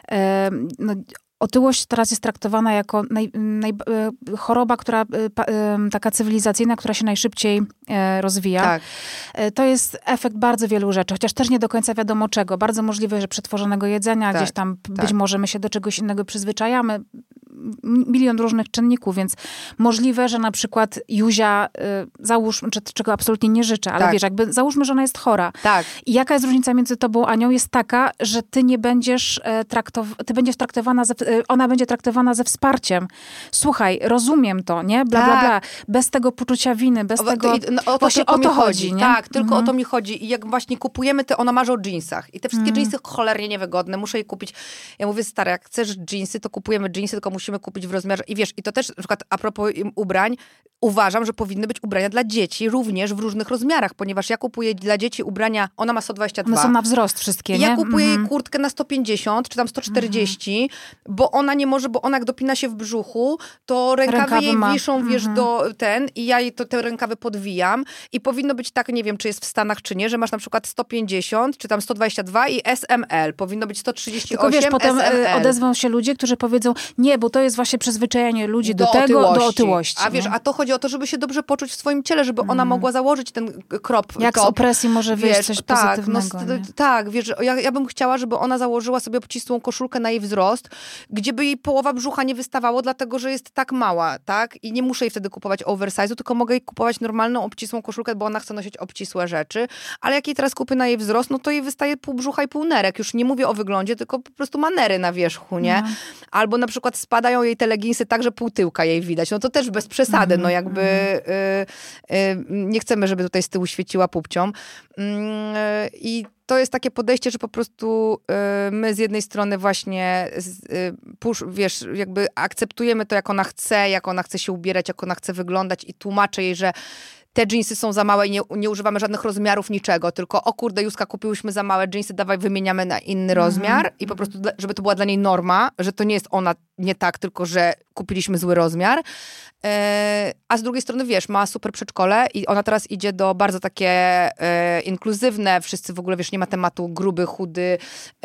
otyłość teraz jest traktowana jako choroba, taka cywilizacyjna, która się najszybciej rozwija. Tak. To jest efekt bardzo wielu rzeczy, chociaż też nie do końca wiadomo czego. Bardzo możliwe, że przetworzonego jedzenia, gdzieś tam być może my się do czegoś innego przyzwyczajamy. Milion różnych czynników, więc możliwe, że na przykład Józia, załóżmy, czego absolutnie nie życzę, ale wiesz, jakby załóżmy, że ona jest chora. Tak. I jaka jest różnica między tobą, Anią, jest taka, że ty nie będziesz traktowana, ona będzie traktowana ze wsparciem. Słuchaj, rozumiem to, nie? Bla, bla, bla. Bez tego poczucia winy, bez tego... Właśnie o to chodzi, nie? Tak, tylko o to mi chodzi. I jak właśnie kupujemy ona marzy o dżinsach. I te wszystkie dżinsy cholernie niewygodne, muszę je kupić. Ja mówię, stara, jak chcesz dżinsy, to kupujemy dżinsy, tylko musimy kupić w rozmiarze... I wiesz, i to też na przykład a propos ubrań, uważam, że powinny być ubrania dla dzieci również w różnych rozmiarach, ponieważ ja kupuję dla dzieci ubrania, ona ma 122. One są na wzrost wszystkie, nie? Ja kupuję jej kurtkę na 150, czy tam 140, bo ona nie może, bo ona jak dopina się w brzuchu, to rękawy jej wiszą, wiesz, i ja jej te rękawy podwijam i powinno być tak, nie wiem, czy jest w Stanach, czy nie, że masz na przykład 150, czy tam 122 i SML. Powinno być 138, tylko wiesz, potem SML. odezwą się ludzie, którzy powiedzą, nie, bo to jest właśnie przyzwyczajenie ludzi do otyłości. A wiesz, a to chodzi o to, żeby się dobrze poczuć w swoim ciele, żeby ona mogła założyć ten crop jak top. Z opresji może wyjść coś pozytywnego. Tak, wiesz, ja bym chciała, żeby ona założyła sobie obcisłą koszulkę na jej wzrost, gdzie by jej połowa brzucha nie wystawało, dlatego, że jest tak mała, tak? I nie muszę jej wtedy kupować oversize'u, tylko mogę jej kupować normalną, obcisłą koszulkę, bo ona chce nosić obcisłe rzeczy. Ale jak jej teraz kupię na jej wzrost, no to jej wystaje pół brzucha i pół nerek. Już nie mówię o wyglądzie, tylko po prostu manery na wierzchu, nie? Albo na przykład spadają jej te leginsy tak, że pół tyłka jej widać. No to też bez przesady, no jakby nie chcemy, żeby tutaj z tyłu świeciła pupcią. I to jest takie podejście, że po prostu my z jednej strony właśnie wiesz, jakby akceptujemy to, jak ona chce się ubierać, jak ona chce wyglądać i tłumaczę jej, że te dżinsy są za małe i nie używamy żadnych rozmiarów, niczego, tylko o kurde, Józka, kupiłyśmy za małe dżinsy, dawaj wymieniamy na inny rozmiar i po prostu, żeby to była dla niej norma, że to nie jest ona nie tak, tylko że kupiliśmy zły rozmiar. A z drugiej strony, wiesz, ma super przedszkole i ona teraz idzie do bardzo takie inkluzywne, wszyscy w ogóle, wiesz, nie ma tematu gruby, chudy,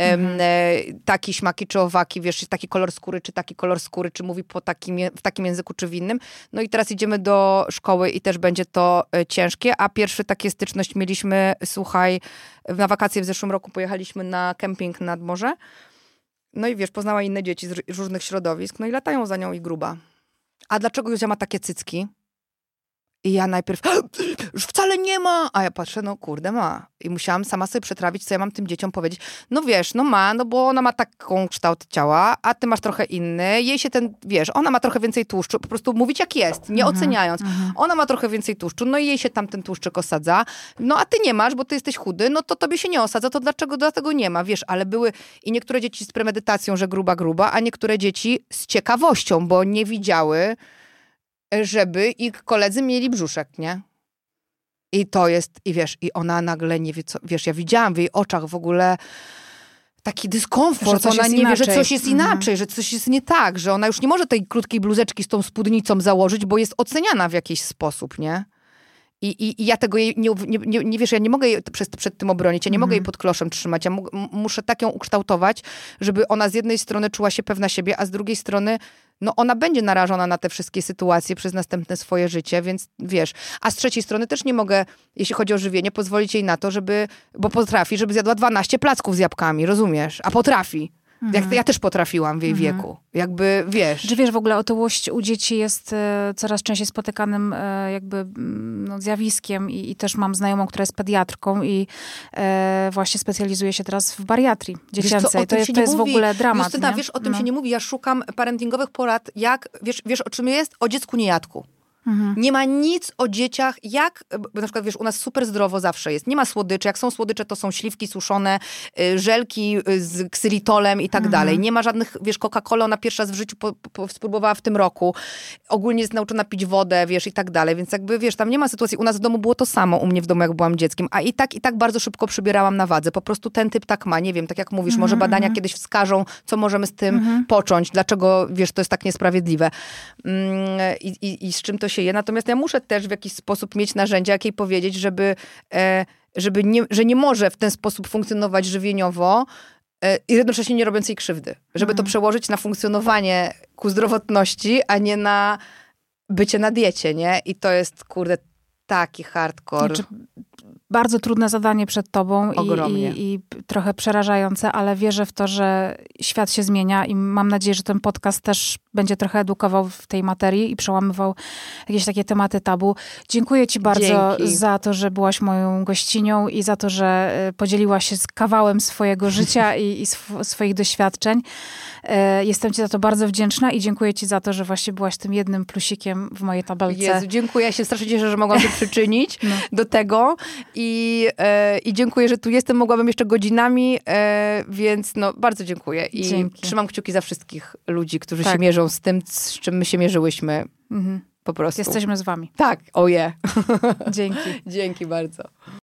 taki, śmaki czy owaki, wiesz, taki kolor skóry, czy mówi w takim języku, czy w innym. No i teraz idziemy do szkoły i też będzie to ciężkie, a pierwsze takie styczność mieliśmy, słuchaj, na wakacje w zeszłym roku pojechaliśmy na kemping nad morze. No i wiesz, poznała inne dzieci z różnych środowisk, no i latają za nią i gruba. A dlaczego Józia ma takie cycki? I ja najpierw, już wcale nie ma! A ja patrzę, no kurde, ma. I musiałam sama sobie przetrawić, co ja mam tym dzieciom powiedzieć. No wiesz, no ma, no bo ona ma taką kształt ciała, a ty masz trochę inny. Jej się wiesz, ona ma trochę więcej tłuszczu. Po prostu mówić jak jest, nie oceniając. Ona ma trochę więcej tłuszczu, no i jej się tam ten tłuszczyk osadza. No a ty nie masz, bo ty jesteś chudy, no to tobie się nie osadza, to dlatego nie ma, wiesz. Ale były i niektóre dzieci z premedytacją, że gruba, a niektóre dzieci z ciekawością, bo nie widziały, żeby ich koledzy mieli brzuszek, nie? I to jest, i wiesz, i ona nagle nie wie, co, wiesz, ja widziałam w jej oczach w ogóle taki dyskomfort, ona nie wie, że coś jest inaczej, że coś jest nie tak, że ona już nie może tej krótkiej bluzeczki z tą spódnicą założyć, bo jest oceniana w jakiś sposób, nie? I ja tego jej nie wiesz, ja nie mogę jej przed tym obronić, ja nie mogę jej pod kloszem trzymać, ja muszę tak ją ukształtować, żeby ona z jednej strony czuła się pewna siebie, a z drugiej strony no ona będzie narażona na te wszystkie sytuacje przez następne swoje życie, więc wiesz. A z trzeciej strony też nie mogę, jeśli chodzi o żywienie, pozwolić jej na to, bo potrafi, żeby zjadła 12 placków z jabłkami, rozumiesz? A potrafi. Ja też potrafiłam w jej wieku. Jakby, wiesz... Czy wiesz, w ogóle otyłość u dzieci jest coraz częściej spotykanym jakby zjawiskiem i też mam znajomą, która jest pediatrką i właśnie specjalizuje się teraz w bariatrii dziecięcej. To jest w ogóle dramat. Justyna, wiesz, o tym się nie mówi. Ja szukam parentingowych porad, jak, wiesz o czym jest? O dziecku niejadku. Nie ma nic o dzieciach, jak, na przykład wiesz, u nas super zdrowo zawsze jest. Nie ma słodyczy, jak są słodycze, to są śliwki suszone, żelki z ksylitolem i tak dalej. Nie ma żadnych, wiesz, Coca-Cola, ona pierwszy raz w życiu spróbowała w tym roku. Ogólnie jest nauczona pić wodę, wiesz, i tak dalej. Więc jakby, wiesz, tam nie ma sytuacji. U nas w domu było to samo, u mnie w domu, jak byłam dzieckiem. A i tak bardzo szybko przybierałam na wadze. Po prostu ten typ tak ma. Nie wiem, tak jak mówisz, może badania kiedyś wskażą, co możemy z tym począć. Dlaczego, wiesz, to jest tak niesprawiedliwe. I z czym to się je. Natomiast ja muszę też w jakiś sposób mieć narzędzia, jak jej powiedzieć, że nie może w ten sposób funkcjonować żywieniowo i jednocześnie nie robiąc jej krzywdy. Żeby to przełożyć na funkcjonowanie ku zdrowotności, a nie na bycie na diecie, nie? I to jest, kurde, taki hardcore. Znaczy, bardzo trudne zadanie przed tobą i trochę przerażające, ale wierzę w to, że świat się zmienia i mam nadzieję, że ten podcast też będzie trochę edukował w tej materii i przełamywał jakieś takie tematy tabu. Dziękuję ci bardzo za to, że byłaś moją gościnią i za to, że podzieliłaś się z kawałem swojego życia i swoich doświadczeń. Jestem ci za to bardzo wdzięczna i dziękuję ci za to, że właśnie byłaś tym jednym plusikiem w mojej tabelce. Jezu, dziękuję. Ja się strasznie cieszę, że mogłam się przyczynić do tego i dziękuję, że tu jestem. Mogłabym jeszcze godzinami, więc no, bardzo dziękuję. I trzymam kciuki za wszystkich ludzi, którzy się mierzą z tym, z czym my się mierzyłyśmy. Po prostu. Jesteśmy z wami. Tak, Dzięki. Dzięki. Dzięki bardzo.